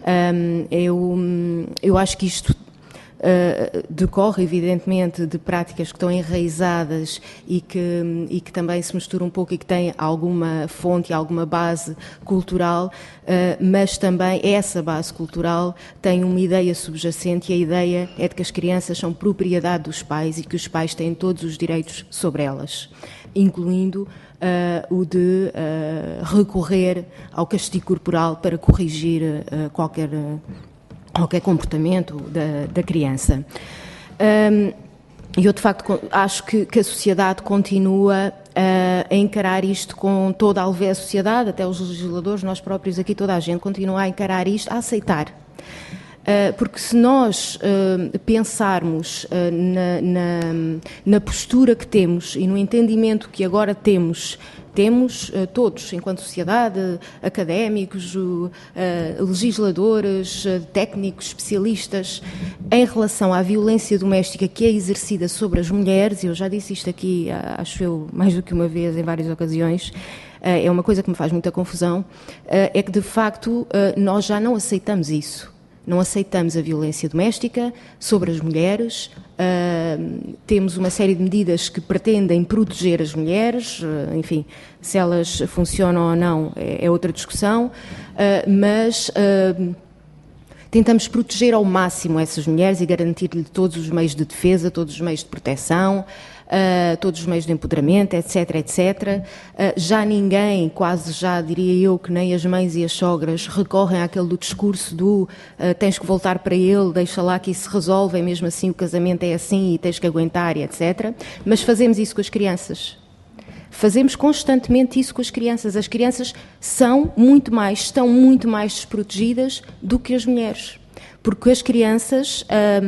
Eu acho que isto decorre, evidentemente, de práticas que estão enraizadas e que também se misturam um pouco e que têm alguma fonte, alguma base cultural, mas também essa base cultural tem uma ideia subjacente, e a ideia é de que as crianças são propriedade dos pais e que os pais têm todos os direitos sobre elas, incluindo o de recorrer ao castigo corporal para corrigir qualquer comportamento da criança. Eu, de facto, acho que a sociedade continua a encarar isto com toda a leveza. A sociedade, até os legisladores, nós próprios aqui, toda a gente, continua a encarar isto, a aceitar. Porque se nós pensarmos na postura que temos e no entendimento que agora temos todos, enquanto sociedade, académicos, legisladores, técnicos, especialistas, em relação à violência doméstica que é exercida sobre as mulheres, eu já disse isto aqui, acho eu, mais do que uma vez, em várias ocasiões, é uma coisa que me faz muita confusão, é que, de facto, nós já não aceitamos isso. Não aceitamos a violência doméstica sobre as mulheres, temos uma série de medidas que pretendem proteger as mulheres, enfim, se elas funcionam ou não é outra discussão, mas tentamos proteger ao máximo essas mulheres e garantir-lhe todos os meios de defesa, todos os meios de proteção, todos os meios de empoderamento, etc, etc. Já ninguém, quase já diria eu, que nem as mães e as sogras recorrem àquele do discurso do tens que voltar para ele, deixa lá que isso se resolve, e mesmo assim o casamento é assim e tens que aguentar, e etc. Mas fazemos isso com as crianças. Fazemos constantemente isso com as crianças. As crianças estão muito mais desprotegidas do que as mulheres. Porque as crianças,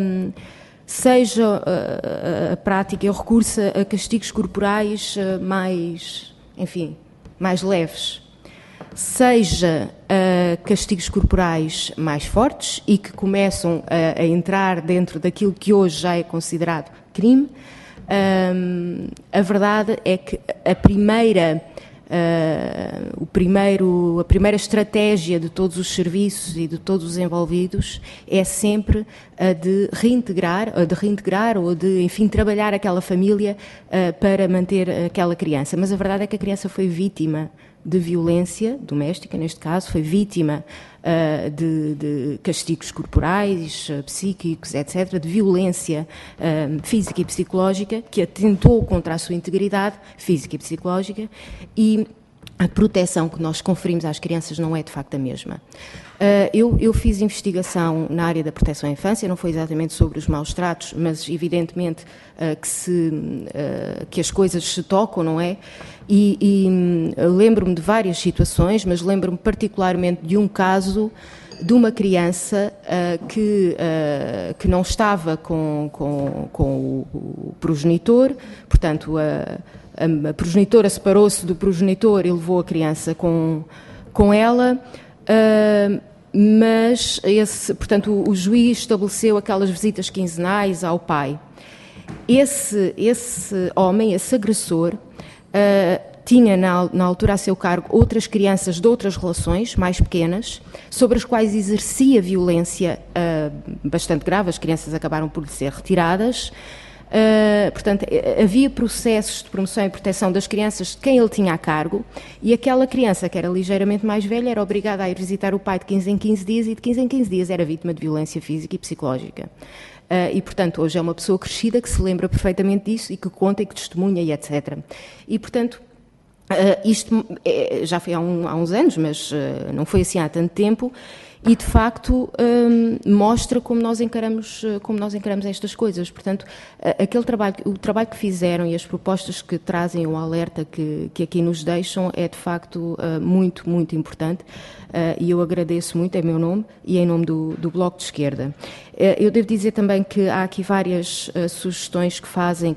seja a prática e o recurso a castigos corporais mais leves, seja castigos corporais mais fortes e que começam a entrar dentro daquilo que hoje já é considerado crime, a verdade é que a primeira estratégia de todos os serviços e de todos os envolvidos é sempre a de reintegrar ou de, enfim, trabalhar aquela família para manter aquela criança. Mas a verdade é que a criança foi vítima de violência doméstica, neste caso, foi vítima de castigos corporais, psíquicos, etc., de violência física e psicológica que atentou contra a sua integridade física e psicológica, e a proteção que nós conferimos às crianças não é de facto a mesma. Eu fiz investigação na área da proteção à infância, não foi exatamente sobre os maus tratos, mas evidentemente que as coisas se tocam, não é? E lembro-me de várias situações, mas lembro-me particularmente de um caso de uma criança que não estava com o progenitor, portanto a progenitora separou-se do progenitor e levou a criança com ela, mas portanto o juiz estabeleceu aquelas visitas quinzenais ao pai. Esse homem, esse agressor, tinha na altura a seu cargo outras crianças de outras relações mais pequenas, sobre as quais exercia violência bastante grave. As crianças acabaram por ser retiradas. Portanto, havia processos de promoção e proteção das crianças de quem ele tinha a cargo, e aquela criança que era ligeiramente mais velha era obrigada a ir visitar o pai de 15 em 15 dias e de 15 em 15 dias era vítima de violência física e psicológica. E, portanto, hoje é uma pessoa crescida que se lembra perfeitamente disso e que conta e que testemunha e etc. E, portanto, isto já foi há uns anos, mas não foi assim há tanto tempo, e de facto mostra como nós encaramos estas coisas. Portanto, o trabalho que fizeram e as propostas que trazem o alerta que aqui nos deixam é de facto muito, muito importante, e eu agradeço muito em meu nome e em nome do Bloco de Esquerda. Eu devo dizer também que há aqui várias sugestões que fazem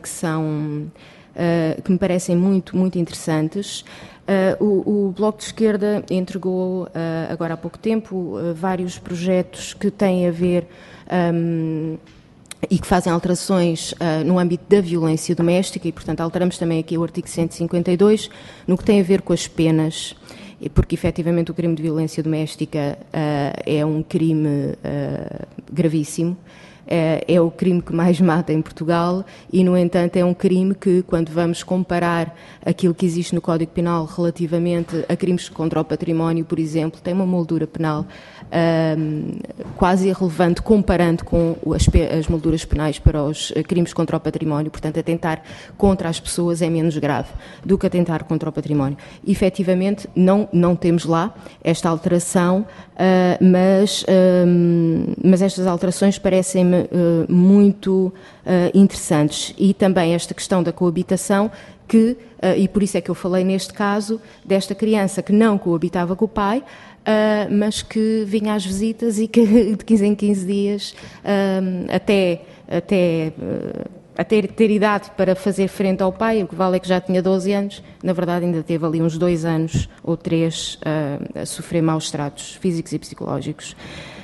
que me parecem muito, muito interessantes. O Bloco de Esquerda entregou, agora há pouco tempo, vários projetos que têm a ver e que fazem alterações no âmbito da violência doméstica, e, portanto, alteramos também aqui o artigo 152, no que tem a ver com as penas, porque, efetivamente, o crime de violência doméstica é um crime gravíssimo. É o crime que mais mata em Portugal e, no entanto, é um crime que, quando vamos comparar aquilo que existe no Código Penal relativamente a crimes contra o património, por exemplo, tem uma moldura penal quase irrelevante comparando com as molduras penais para os crimes contra o património. Portanto, atentar contra as pessoas é menos grave do que atentar contra o património. E, efetivamente, não temos lá esta alteração, mas estas alterações parecem-me muito interessantes. E também esta questão da coabitação, e por isso é que eu falei neste caso desta criança que não coabitava com o pai, mas que vinha às visitas e que de 15 em 15 dias, até ter idade para fazer frente ao pai, o que vale é que já tinha 12 anos, na verdade ainda teve ali uns 2 anos ou 3 a sofrer maus tratos físicos e psicológicos.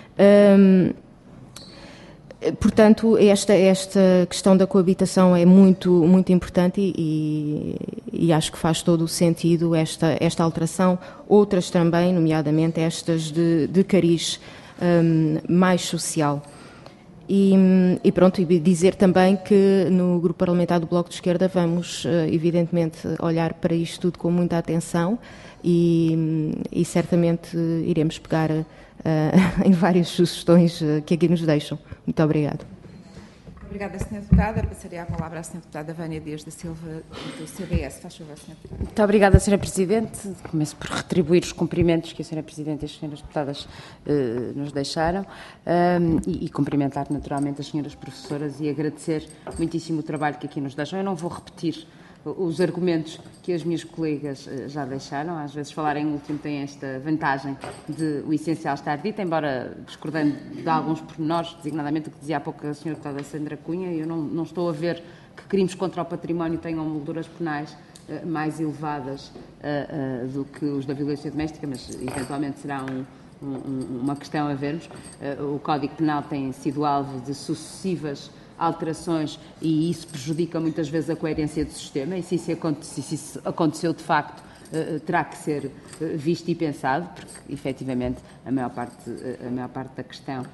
Portanto, esta questão da coabitação é muito, muito importante e acho que faz todo o sentido esta alteração. Outras também, nomeadamente estas de cariz mais social. E pronto, e dizer também que no Grupo Parlamentar do Bloco de Esquerda vamos, evidentemente, olhar para isto tudo com muita atenção e certamente iremos pegar em várias sugestões que aqui nos deixam. Muito obrigada. Obrigada, Sra. Deputada. Passaria a palavra à Sra. Deputada Vânia Dias da Silva, do CDS. Faz favor, Sra. Deputada. Muito obrigada, Sra. Presidente. Começo por retribuir os cumprimentos que a Sra. Presidente e as Sras. Deputadas nos deixaram e cumprimentar naturalmente as senhoras professoras e agradecer muitíssimo o trabalho que aqui nos deixam. Eu não vou repetir os argumentos que as minhas colegas já deixaram. Às vezes falar em último tem esta vantagem de o essencial estar dito, embora discordando de alguns pormenores, designadamente o que dizia há pouco a Sra. Deputada Sandra Cunha. Eu não estou a ver que crimes contra o património tenham molduras penais mais elevadas do que os da violência doméstica, mas eventualmente será uma questão a vermos. O Código Penal tem sido alvo de sucessivas alterações e isso prejudica muitas vezes a coerência do sistema, e se isso aconteceu de facto, terá que ser visto e pensado, porque efetivamente a maior parte da questão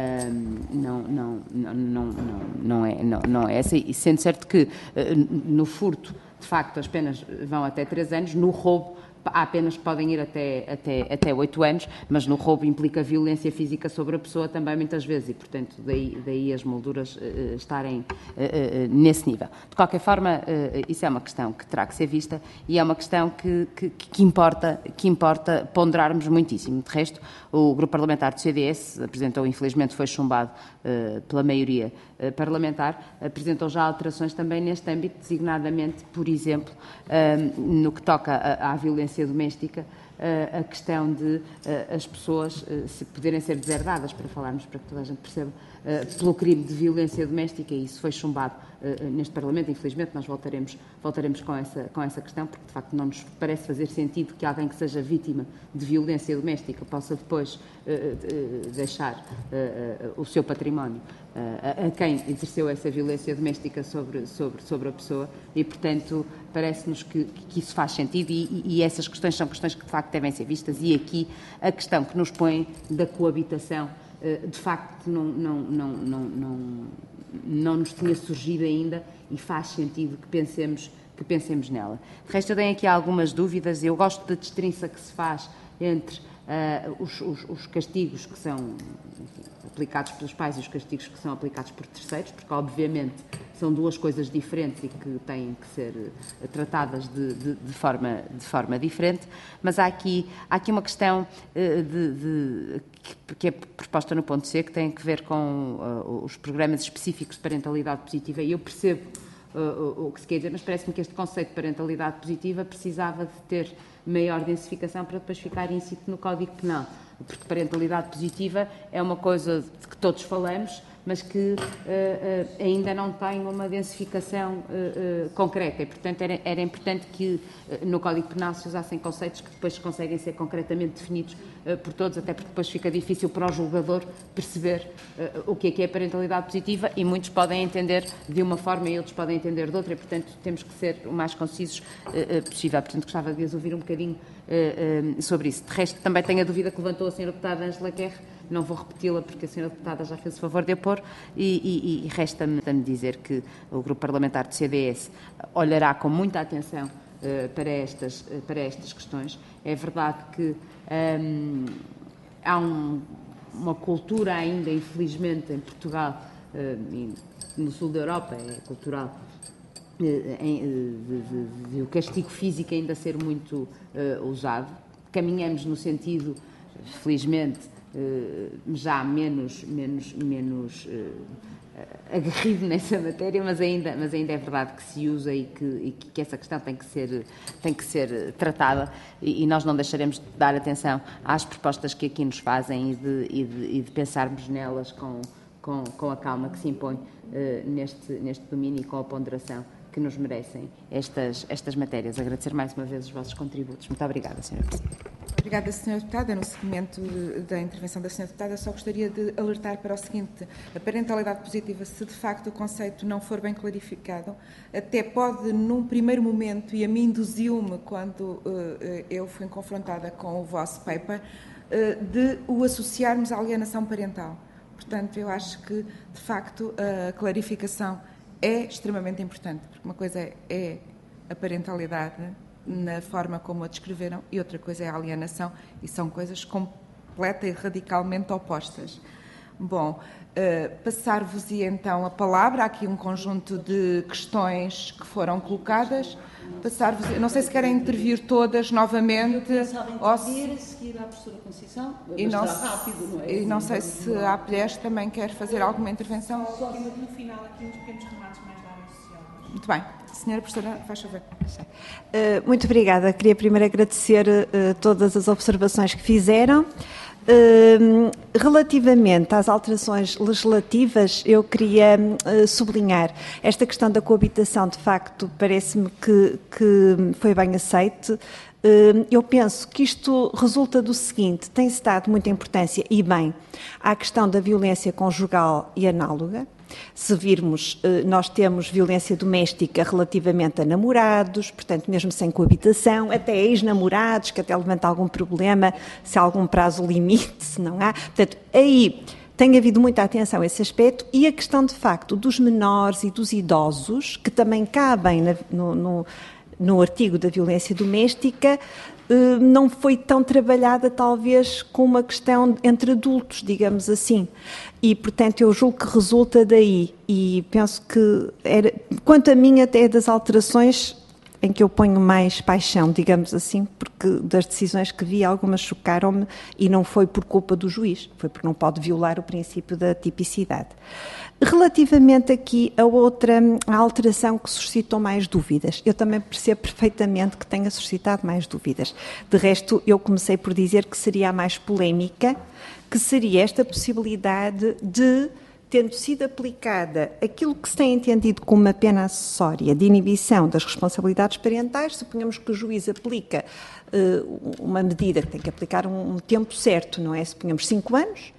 não é essa, e sendo certo que no furto de facto as penas vão até 3 anos, no roubo há penas que podem ir até 8 anos, mas no roubo implica violência física sobre a pessoa também muitas vezes e, portanto, daí as molduras estarem nesse nível. De qualquer forma, isso é uma questão que terá que ser vista e é uma questão que importa ponderarmos muitíssimo. De resto, o Grupo Parlamentar do CDS apresentou, infelizmente foi chumbado pela maioria parlamentar, apresentou já alterações também neste âmbito, designadamente, por exemplo, no que toca à violência doméstica, a questão de as pessoas se poderem ser deserdadas, para falarmos, para que toda a gente perceba, pelo crime de violência doméstica, e isso foi chumbado neste Parlamento. Infelizmente nós voltaremos com essa questão, porque de facto não nos parece fazer sentido que alguém que seja vítima de violência doméstica possa depois deixar o seu património a quem exerceu essa violência doméstica sobre a pessoa, e portanto parece-nos que isso faz sentido e essas questões são questões que de facto devem ser vistas, e aqui a questão que nos põe da coabitação de facto não nos tinha surgido ainda e faz sentido que pensemos nela. De resto, eu tenho aqui algumas dúvidas. Eu gosto da distinção que se faz entre os castigos que são aplicados pelos pais e os castigos que são aplicados por terceiros, porque obviamente são duas coisas diferentes e que têm que ser tratadas de forma diferente, mas há aqui uma questão que é proposta no ponto C, que tem a ver com os programas específicos de parentalidade positiva, e eu percebo o que se quer dizer, mas parece-me que este conceito de parentalidade positiva precisava de ter maior densificação para depois ficar íncito no Código Penal, porque parentalidade positiva é uma coisa de que todos falamos, mas que ainda não tem uma densificação concreta, e portanto era importante que no Código Penal se usassem conceitos que depois conseguem ser concretamente definidos por todos, até porque depois fica difícil para o julgador perceber o que é parentalidade positiva, e muitos podem entender de uma forma e outros podem entender de outra, e portanto temos que ser o mais concisos possível. Portanto, gostava de as ouvir um bocadinho sobre isso. De resto, também tenho a dúvida que levantou a Sra. Deputada Ângela Guerre, não vou repeti-la porque a Sra. Deputada já fez o favor de a pôr, e resta-me dizer que o Grupo Parlamentar do CDS olhará com muita atenção para estas questões. É verdade que há uma cultura ainda, infelizmente, em Portugal e no sul da Europa, é cultural, de o castigo físico ainda ser muito usado. Caminhamos no sentido, felizmente, já menos aguerrido nessa matéria, mas ainda é verdade que se usa e que essa questão tem que ser tratada, e nós não deixaremos de dar atenção às propostas que aqui nos fazem e de pensarmos nelas com a calma que se impõe neste domínio e com a ponderação que nos merecem estas matérias. Agradecer mais uma vez os vossos contributos. Muito obrigada, Sra. Presidente. Obrigada, Sra. Deputada. No seguimento da intervenção da Sra. Deputada, só gostaria de alertar para o seguinte: a parentalidade positiva, se de facto o conceito não for bem clarificado, até pode, num primeiro momento, e a mim induziu-me quando eu fui confrontada com o vosso paper, de o associarmos à alienação parental. Portanto, eu acho que, de facto, a clarificação é extremamente importante, porque uma coisa é a parentalidade na forma como a descreveram e outra coisa é a alienação, e são coisas completa e radicalmente opostas. Bom, passar-vos-ia então a palavra, há aqui um conjunto de questões que foram colocadas. Passar-vos, não sei se querem intervir todas novamente. Ou seguir à professora Conceição, e não, rápido, não é? E não sei se a APDES também quer fazer alguma intervenção. No final, aqui uns pequenos remates mais da área social. Muito bem. Senhora professora, faz favor. Muito obrigada. Queria primeiro agradecer todas as observações que fizeram. Relativamente às alterações legislativas, eu queria sublinhar esta questão da coabitação. De facto, parece-me que foi bem aceite. Eu penso que isto resulta do seguinte: tem-se dado muita importância, e bem, à questão da violência conjugal e análoga. Se virmos, nós temos violência doméstica relativamente a namorados, portanto, mesmo sem coabitação, até ex-namorados, que até levanta algum problema, se há algum prazo limite, se não há. Portanto, aí tem havido muita atenção a esse aspecto, e a questão, de facto, dos menores e dos idosos, que também cabem no artigo da violência doméstica, não foi tão trabalhada, talvez, com uma questão entre adultos, digamos assim. E, portanto, eu julgo que resulta daí. E penso que, quanto a mim, até das alterações em que eu ponho mais paixão, digamos assim, porque das decisões que vi, algumas chocaram-me, e não foi por culpa do juiz, foi porque não pode violar o princípio da tipicidade. Relativamente aqui a outra a alteração que suscitou mais dúvidas, eu também percebo perfeitamente que tenha suscitado mais dúvidas. De resto, eu comecei por dizer que seria a mais polémica, que seria esta possibilidade de, tendo sido aplicada aquilo que se tem entendido como uma pena acessória de inibição das responsabilidades parentais, suponhamos que o juiz aplica uma medida que tem que aplicar um tempo certo, não é? Suponhamos 5 anos,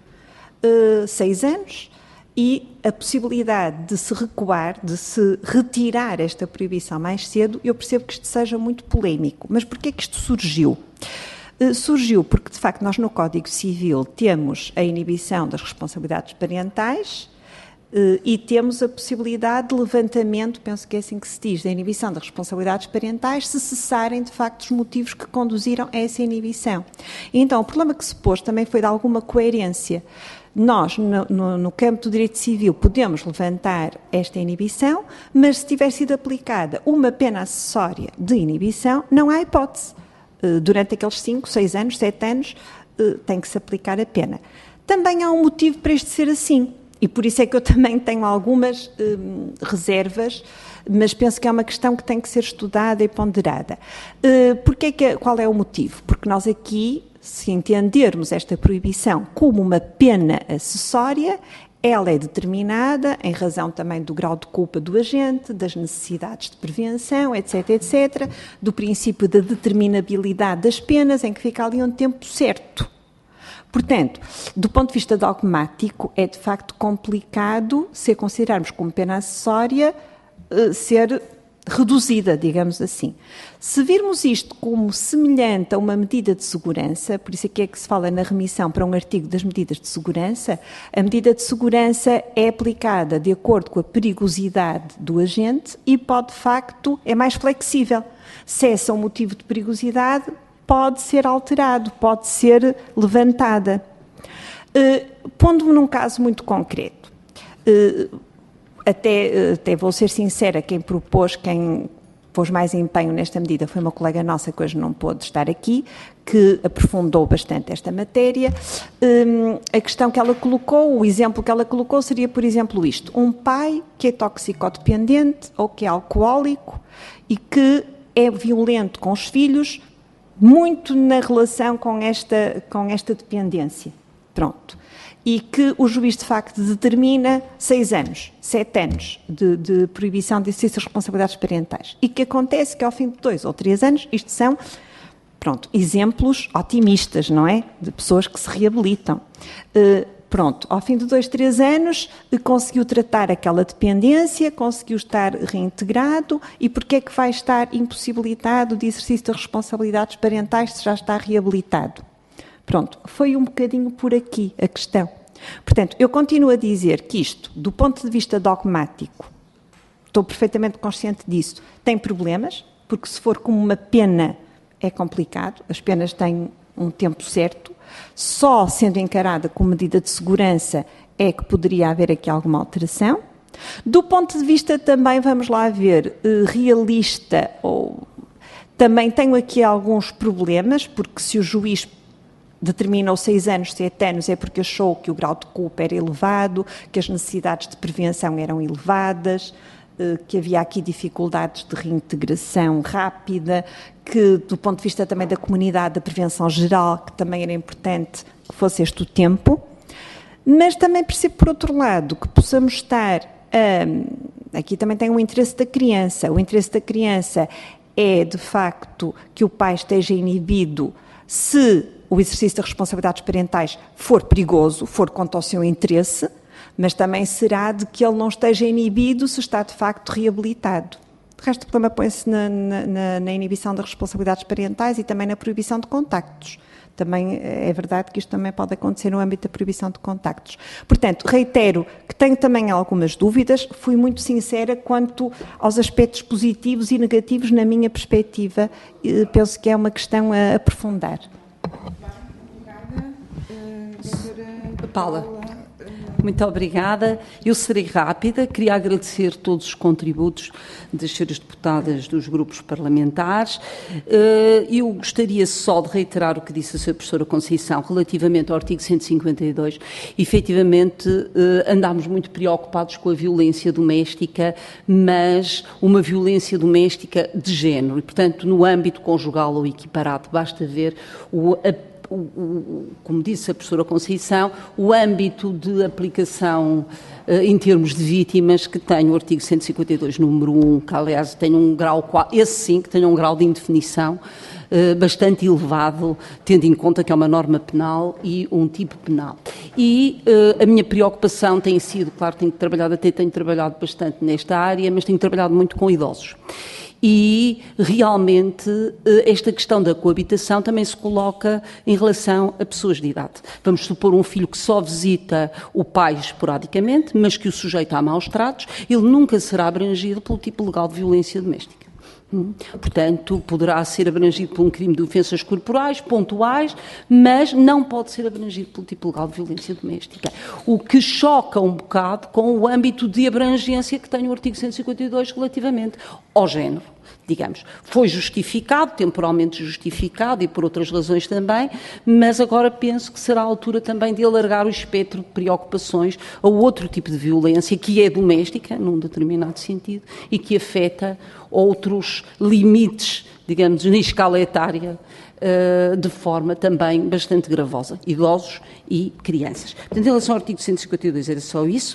6 anos, e a possibilidade de se recuar, de se retirar esta proibição mais cedo, eu percebo que isto seja muito polémico. Mas porquê é que isto surgiu? Surgiu porque, de facto, nós no Código Civil temos a inibição das responsabilidades parentais e temos a possibilidade de levantamento, penso que é assim que se diz, da inibição das responsabilidades parentais, se cessarem, de facto, os motivos que conduziram a essa inibição. E então, o problema que se pôs também foi de alguma coerência. Nós, no campo do direito civil, podemos levantar esta inibição, mas se tiver sido aplicada uma pena acessória de inibição, não há hipótese. Durante aqueles 5, 6 anos, 7 anos, tem que se aplicar a pena. Também há um motivo para isto ser assim, e por isso é que eu também tenho algumas reservas, mas penso que é uma questão que tem que ser estudada e ponderada. Qual é o motivo? Porque nós aqui, se entendermos esta proibição como uma pena acessória, ela é determinada em razão também do grau de culpa do agente, das necessidades de prevenção, etc., etc., do princípio da determinabilidade das penas, em que fica ali um tempo certo. Portanto, do ponto de vista dogmático, é de facto complicado, se a considerarmos como pena acessória, ser reduzida, digamos assim. Se virmos isto como semelhante a uma medida de segurança, por isso é que se fala na remissão para um artigo das medidas de segurança, a medida de segurança é aplicada de acordo com a perigosidade do agente e pode, de facto, é mais flexível. Se esse é um motivo de perigosidade, pode ser alterado, pode ser levantada. Pondo-me num caso muito concreto, até vou ser sincera, quem pôs mais empenho nesta medida foi uma colega nossa que hoje não pôde estar aqui, que aprofundou bastante esta matéria. A questão que ela colocou, o exemplo que ela colocou seria, por exemplo, isto: um pai que é toxicodependente ou que é alcoólico e que é violento com os filhos, muito na relação com esta dependência. Pronto. E que o juiz, de facto, determina 6 anos, 7 anos de proibição de exercício de responsabilidades parentais. E que acontece que, ao fim de 2 ou 3 anos, isto são, exemplos otimistas, não é? De pessoas que se reabilitam. Ao fim de 2, 3 anos, conseguiu tratar aquela dependência, conseguiu estar reintegrado, e porquê é que vai estar impossibilitado de exercício de responsabilidades parentais se já está reabilitado? Pronto, foi um bocadinho por aqui a questão. Portanto, eu continuo a dizer que isto, do ponto de vista dogmático, estou perfeitamente consciente disso, tem problemas, porque se for como uma pena é complicado, as penas têm um tempo certo, só sendo encarada como medida de segurança é que poderia haver aqui alguma alteração. Do ponto de vista também, vamos lá ver, realista, também tenho aqui alguns problemas, porque se o juiz determinou 6 anos, 7 anos, é porque achou que o grau de culpa era elevado, que as necessidades de prevenção eram elevadas, que havia aqui dificuldades de reintegração rápida, que do ponto de vista também da comunidade, da prevenção geral, que também era importante que fosse este o tempo. Mas também percebo, por outro lado, que possamos estar... aqui também tem o interesse da criança. O interesse da criança é, de facto, que o pai esteja inibido se o exercício das responsabilidades parentais for perigoso, for contra o seu interesse, mas também será de que ele não esteja inibido se está, de facto, reabilitado. De resto, o problema põe-se na inibição das responsabilidades parentais e também na proibição de contactos. Também é verdade que isto também pode acontecer no âmbito da proibição de contactos. Portanto, reitero que tenho também algumas dúvidas, fui muito sincera quanto aos aspectos positivos e negativos na minha perspectiva, penso que é uma questão a aprofundar. Paula, muito obrigada. Eu serei rápida. Queria agradecer todos os contributos das senhoras deputadas dos grupos parlamentares. Eu gostaria só de reiterar o que disse a senhora professora Conceição relativamente ao artigo 152. Efetivamente, andámos muito preocupados com a violência doméstica, mas uma violência doméstica de género e, portanto, no âmbito conjugal ou equiparado. Basta ver como disse a professora Conceição, o âmbito de aplicação em termos de vítimas que tem o artigo 152, número 1, que aliás tem um grau, esse sim, que tem um grau de indefinição bastante elevado, tendo em conta que é uma norma penal e um tipo penal. E a minha preocupação tem sido, claro, tenho trabalhado bastante nesta área, mas tenho trabalhado muito com idosos. E, realmente, esta questão da coabitação também se coloca em relação a pessoas de idade. Vamos supor um filho que só visita o pai esporadicamente, mas que o sujeita a maus tratos, ele nunca será abrangido pelo tipo legal de violência doméstica. Portanto, poderá ser abrangido por um crime de ofensas corporais, pontuais, mas não pode ser abrangido pelo tipo legal de violência doméstica. O que choca um bocado com o âmbito de abrangência que tem o artigo 152 relativamente ao género. Digamos, foi justificado, temporalmente justificado e por outras razões também, mas agora penso que será a altura também de alargar o espectro de preocupações a outro tipo de violência que é doméstica, num determinado sentido, e que afeta outros limites, digamos, na escala etária, de forma também bastante gravosa, idosos e crianças. Portanto, em relação ao artigo 152 era só isso.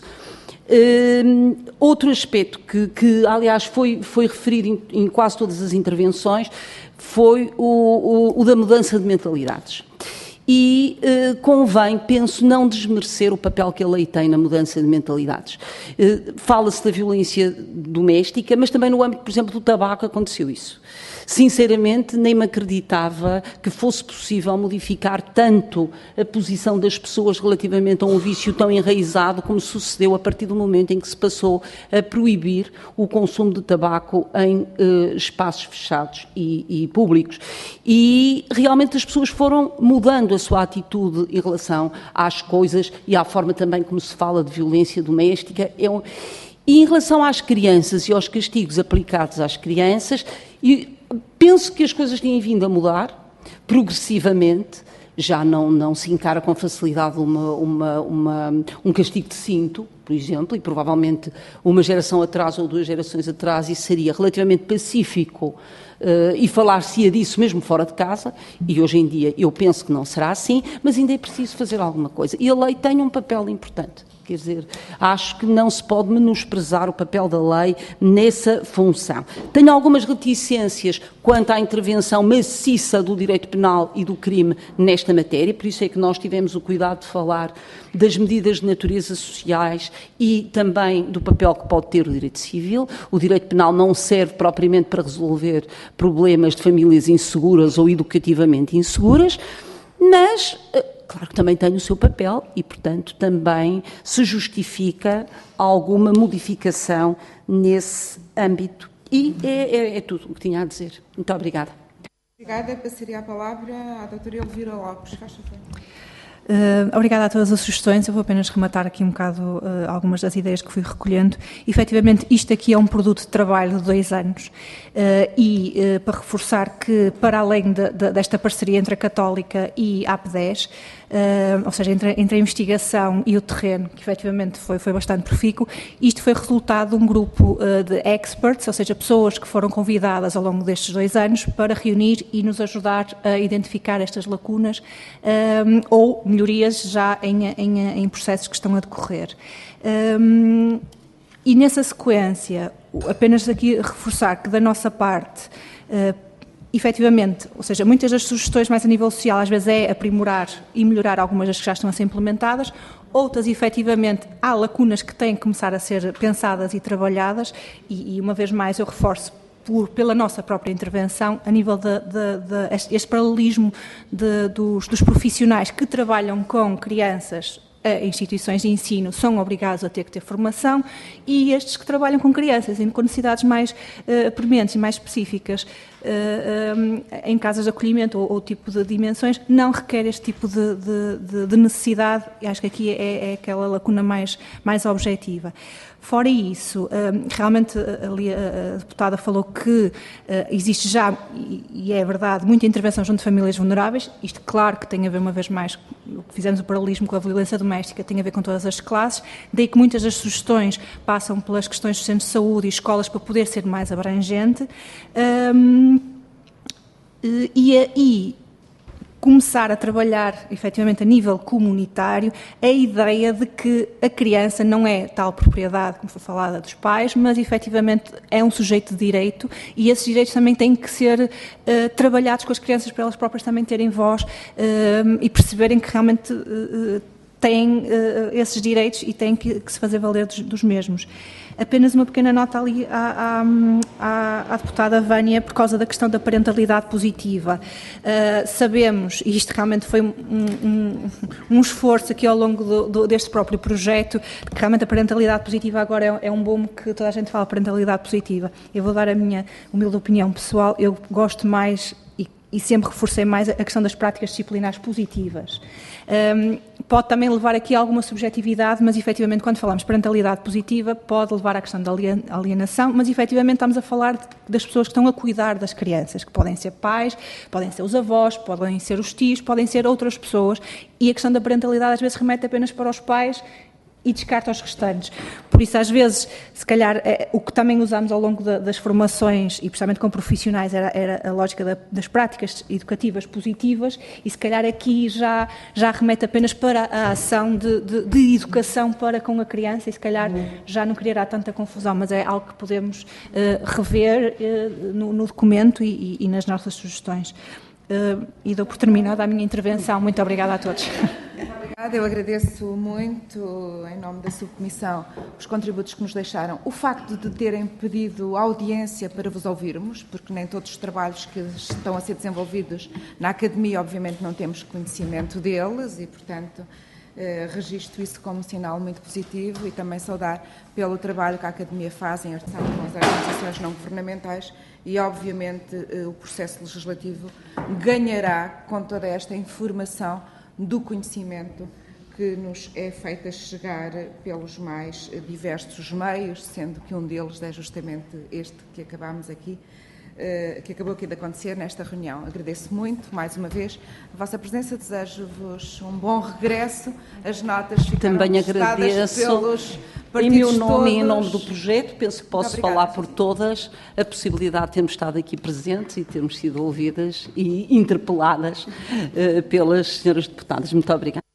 Outro aspecto que aliás, foi referido em quase todas as intervenções foi o da mudança de mentalidades. E convém, penso, não desmerecer o papel que a lei tem na mudança de mentalidades. Fala-se da violência doméstica, mas também no âmbito, por exemplo, do tabaco aconteceu isso. Sinceramente, nem me acreditava que fosse possível modificar tanto a posição das pessoas relativamente a um vício tão enraizado como sucedeu a partir do momento em que se passou a proibir o consumo de tabaco em espaços fechados e públicos. E realmente as pessoas foram mudando a sua atitude em relação às coisas e à forma também como se fala de violência doméstica. E em relação às crianças e aos castigos aplicados às crianças, penso que as coisas têm vindo a mudar progressivamente. Já não se encara com facilidade um castigo de cinto, por exemplo, e provavelmente uma geração atrás ou 2 gerações atrás isso seria relativamente pacífico e falar-se-ia disso mesmo fora de casa, e hoje em dia eu penso que não será assim, mas ainda é preciso fazer alguma coisa. E a lei tem um papel importante. Quer dizer, acho que não se pode menosprezar o papel da lei nessa função. Tenho algumas reticências quanto à intervenção maciça do direito penal e do crime nesta matéria, por isso é que nós tivemos o cuidado de falar das medidas de natureza sociais e também do papel que pode ter o direito civil. O direito penal não serve propriamente para resolver problemas de famílias inseguras ou educativamente inseguras, Mas, claro que também tem o seu papel e, portanto, também se justifica alguma modificação nesse âmbito. E é tudo o que tinha a dizer. Muito obrigada. Obrigada. Passaria a palavra à doutora Elvira Lopes. Faz favor. Obrigada a todas as sugestões. Eu vou apenas rematar aqui um bocado algumas das ideias que fui recolhendo. Efetivamente, isto aqui é um produto de trabalho de 2 anos para reforçar que, para além desta parceria entre a Católica e a AP10, ou seja, entre a investigação e o terreno, que efetivamente foi bastante profícuo, isto foi resultado de um grupo de experts, ou seja, pessoas que foram convidadas ao longo destes 2 anos para reunir e nos ajudar a identificar estas lacunas ou melhorias já em processos que estão a decorrer. E nessa sequência, apenas aqui reforçar que da nossa parte, efetivamente, ou seja, muitas das sugestões mais a nível social às vezes é aprimorar e melhorar algumas das que já estão a ser implementadas, outras efetivamente há lacunas que têm que começar a ser pensadas e trabalhadas e uma vez mais eu reforço pela nossa própria intervenção, a nível este paralelismo dos profissionais que trabalham com crianças, instituições de ensino são obrigados a ter que ter formação e estes que trabalham com crianças e com necessidades mais prementes e mais específicas em casas de acolhimento ou tipo de dimensões, não requer este tipo de necessidade, e acho que aqui é aquela lacuna mais objetiva. Fora isso, realmente ali a deputada falou que existe já, e é verdade, muita intervenção junto de famílias vulneráveis. Isto, claro, que tem a ver, uma vez mais, fizemos o paralelismo com a violência doméstica, tem a ver com todas as classes, daí que muitas das sugestões passam pelas questões dos centros de saúde e escolas para poder ser mais abrangente. E começar a trabalhar, efetivamente, a nível comunitário, a ideia de que a criança não é tal propriedade, como foi falada, dos pais, mas, efetivamente, é um sujeito de direito e esses direitos também têm que ser trabalhados com as crianças para elas próprias também terem voz e perceberem que realmente têm esses direitos e têm que se fazer valer dos mesmos. Apenas uma pequena nota ali à deputada Vânia por causa da questão da parentalidade positiva. Sabemos, e isto realmente foi um esforço aqui ao longo deste próprio projeto, que realmente a parentalidade positiva agora é um boom que toda a gente fala, parentalidade positiva. Eu vou dar a minha humilde opinião pessoal, eu gosto mais e sempre reforcei mais a questão das práticas disciplinares positivas. Pode também levar aqui a alguma subjetividade, mas efetivamente quando falamos de parentalidade positiva pode levar à questão da alienação, mas efetivamente estamos a falar das pessoas que estão a cuidar das crianças, que podem ser pais, podem ser os avós, podem ser os tios, podem ser outras pessoas, e a questão da parentalidade às vezes remete apenas para os pais e descarta os restantes. Por isso, às vezes, se calhar, o que também usamos ao longo das formações, e precisamente com profissionais, era a lógica das práticas educativas positivas, e se calhar aqui já remete apenas para a ação de educação para com a criança, e se calhar já não criará tanta confusão, mas é algo que podemos rever no documento e nas nossas sugestões. E dou por terminada a minha intervenção. Muito obrigada a todos. Obrigada, eu agradeço muito, em nome da subcomissão, os contributos que nos deixaram. O facto de terem pedido audiência para vos ouvirmos, porque nem todos os trabalhos que estão a ser desenvolvidos na Academia, obviamente, não temos conhecimento deles e, portanto, registro isso como um sinal muito positivo e também saudar pelo trabalho que a Academia faz em articular com as organizações não governamentais e, obviamente, o processo legislativo ganhará com toda esta informação do conhecimento que nos é feita chegar pelos mais diversos meios, sendo que um deles é justamente este que acabamos aqui, que acabou aqui de acontecer nesta reunião. Agradeço muito, mais uma vez, a vossa presença, desejo-vos um bom regresso, as notas ficaram também agradeço pelos em meu nome todos. e em nome do projeto, penso que posso falar por todas, a possibilidade de termos estado aqui presentes e termos sido ouvidas e interpeladas pelas senhoras deputadas. Muito obrigada.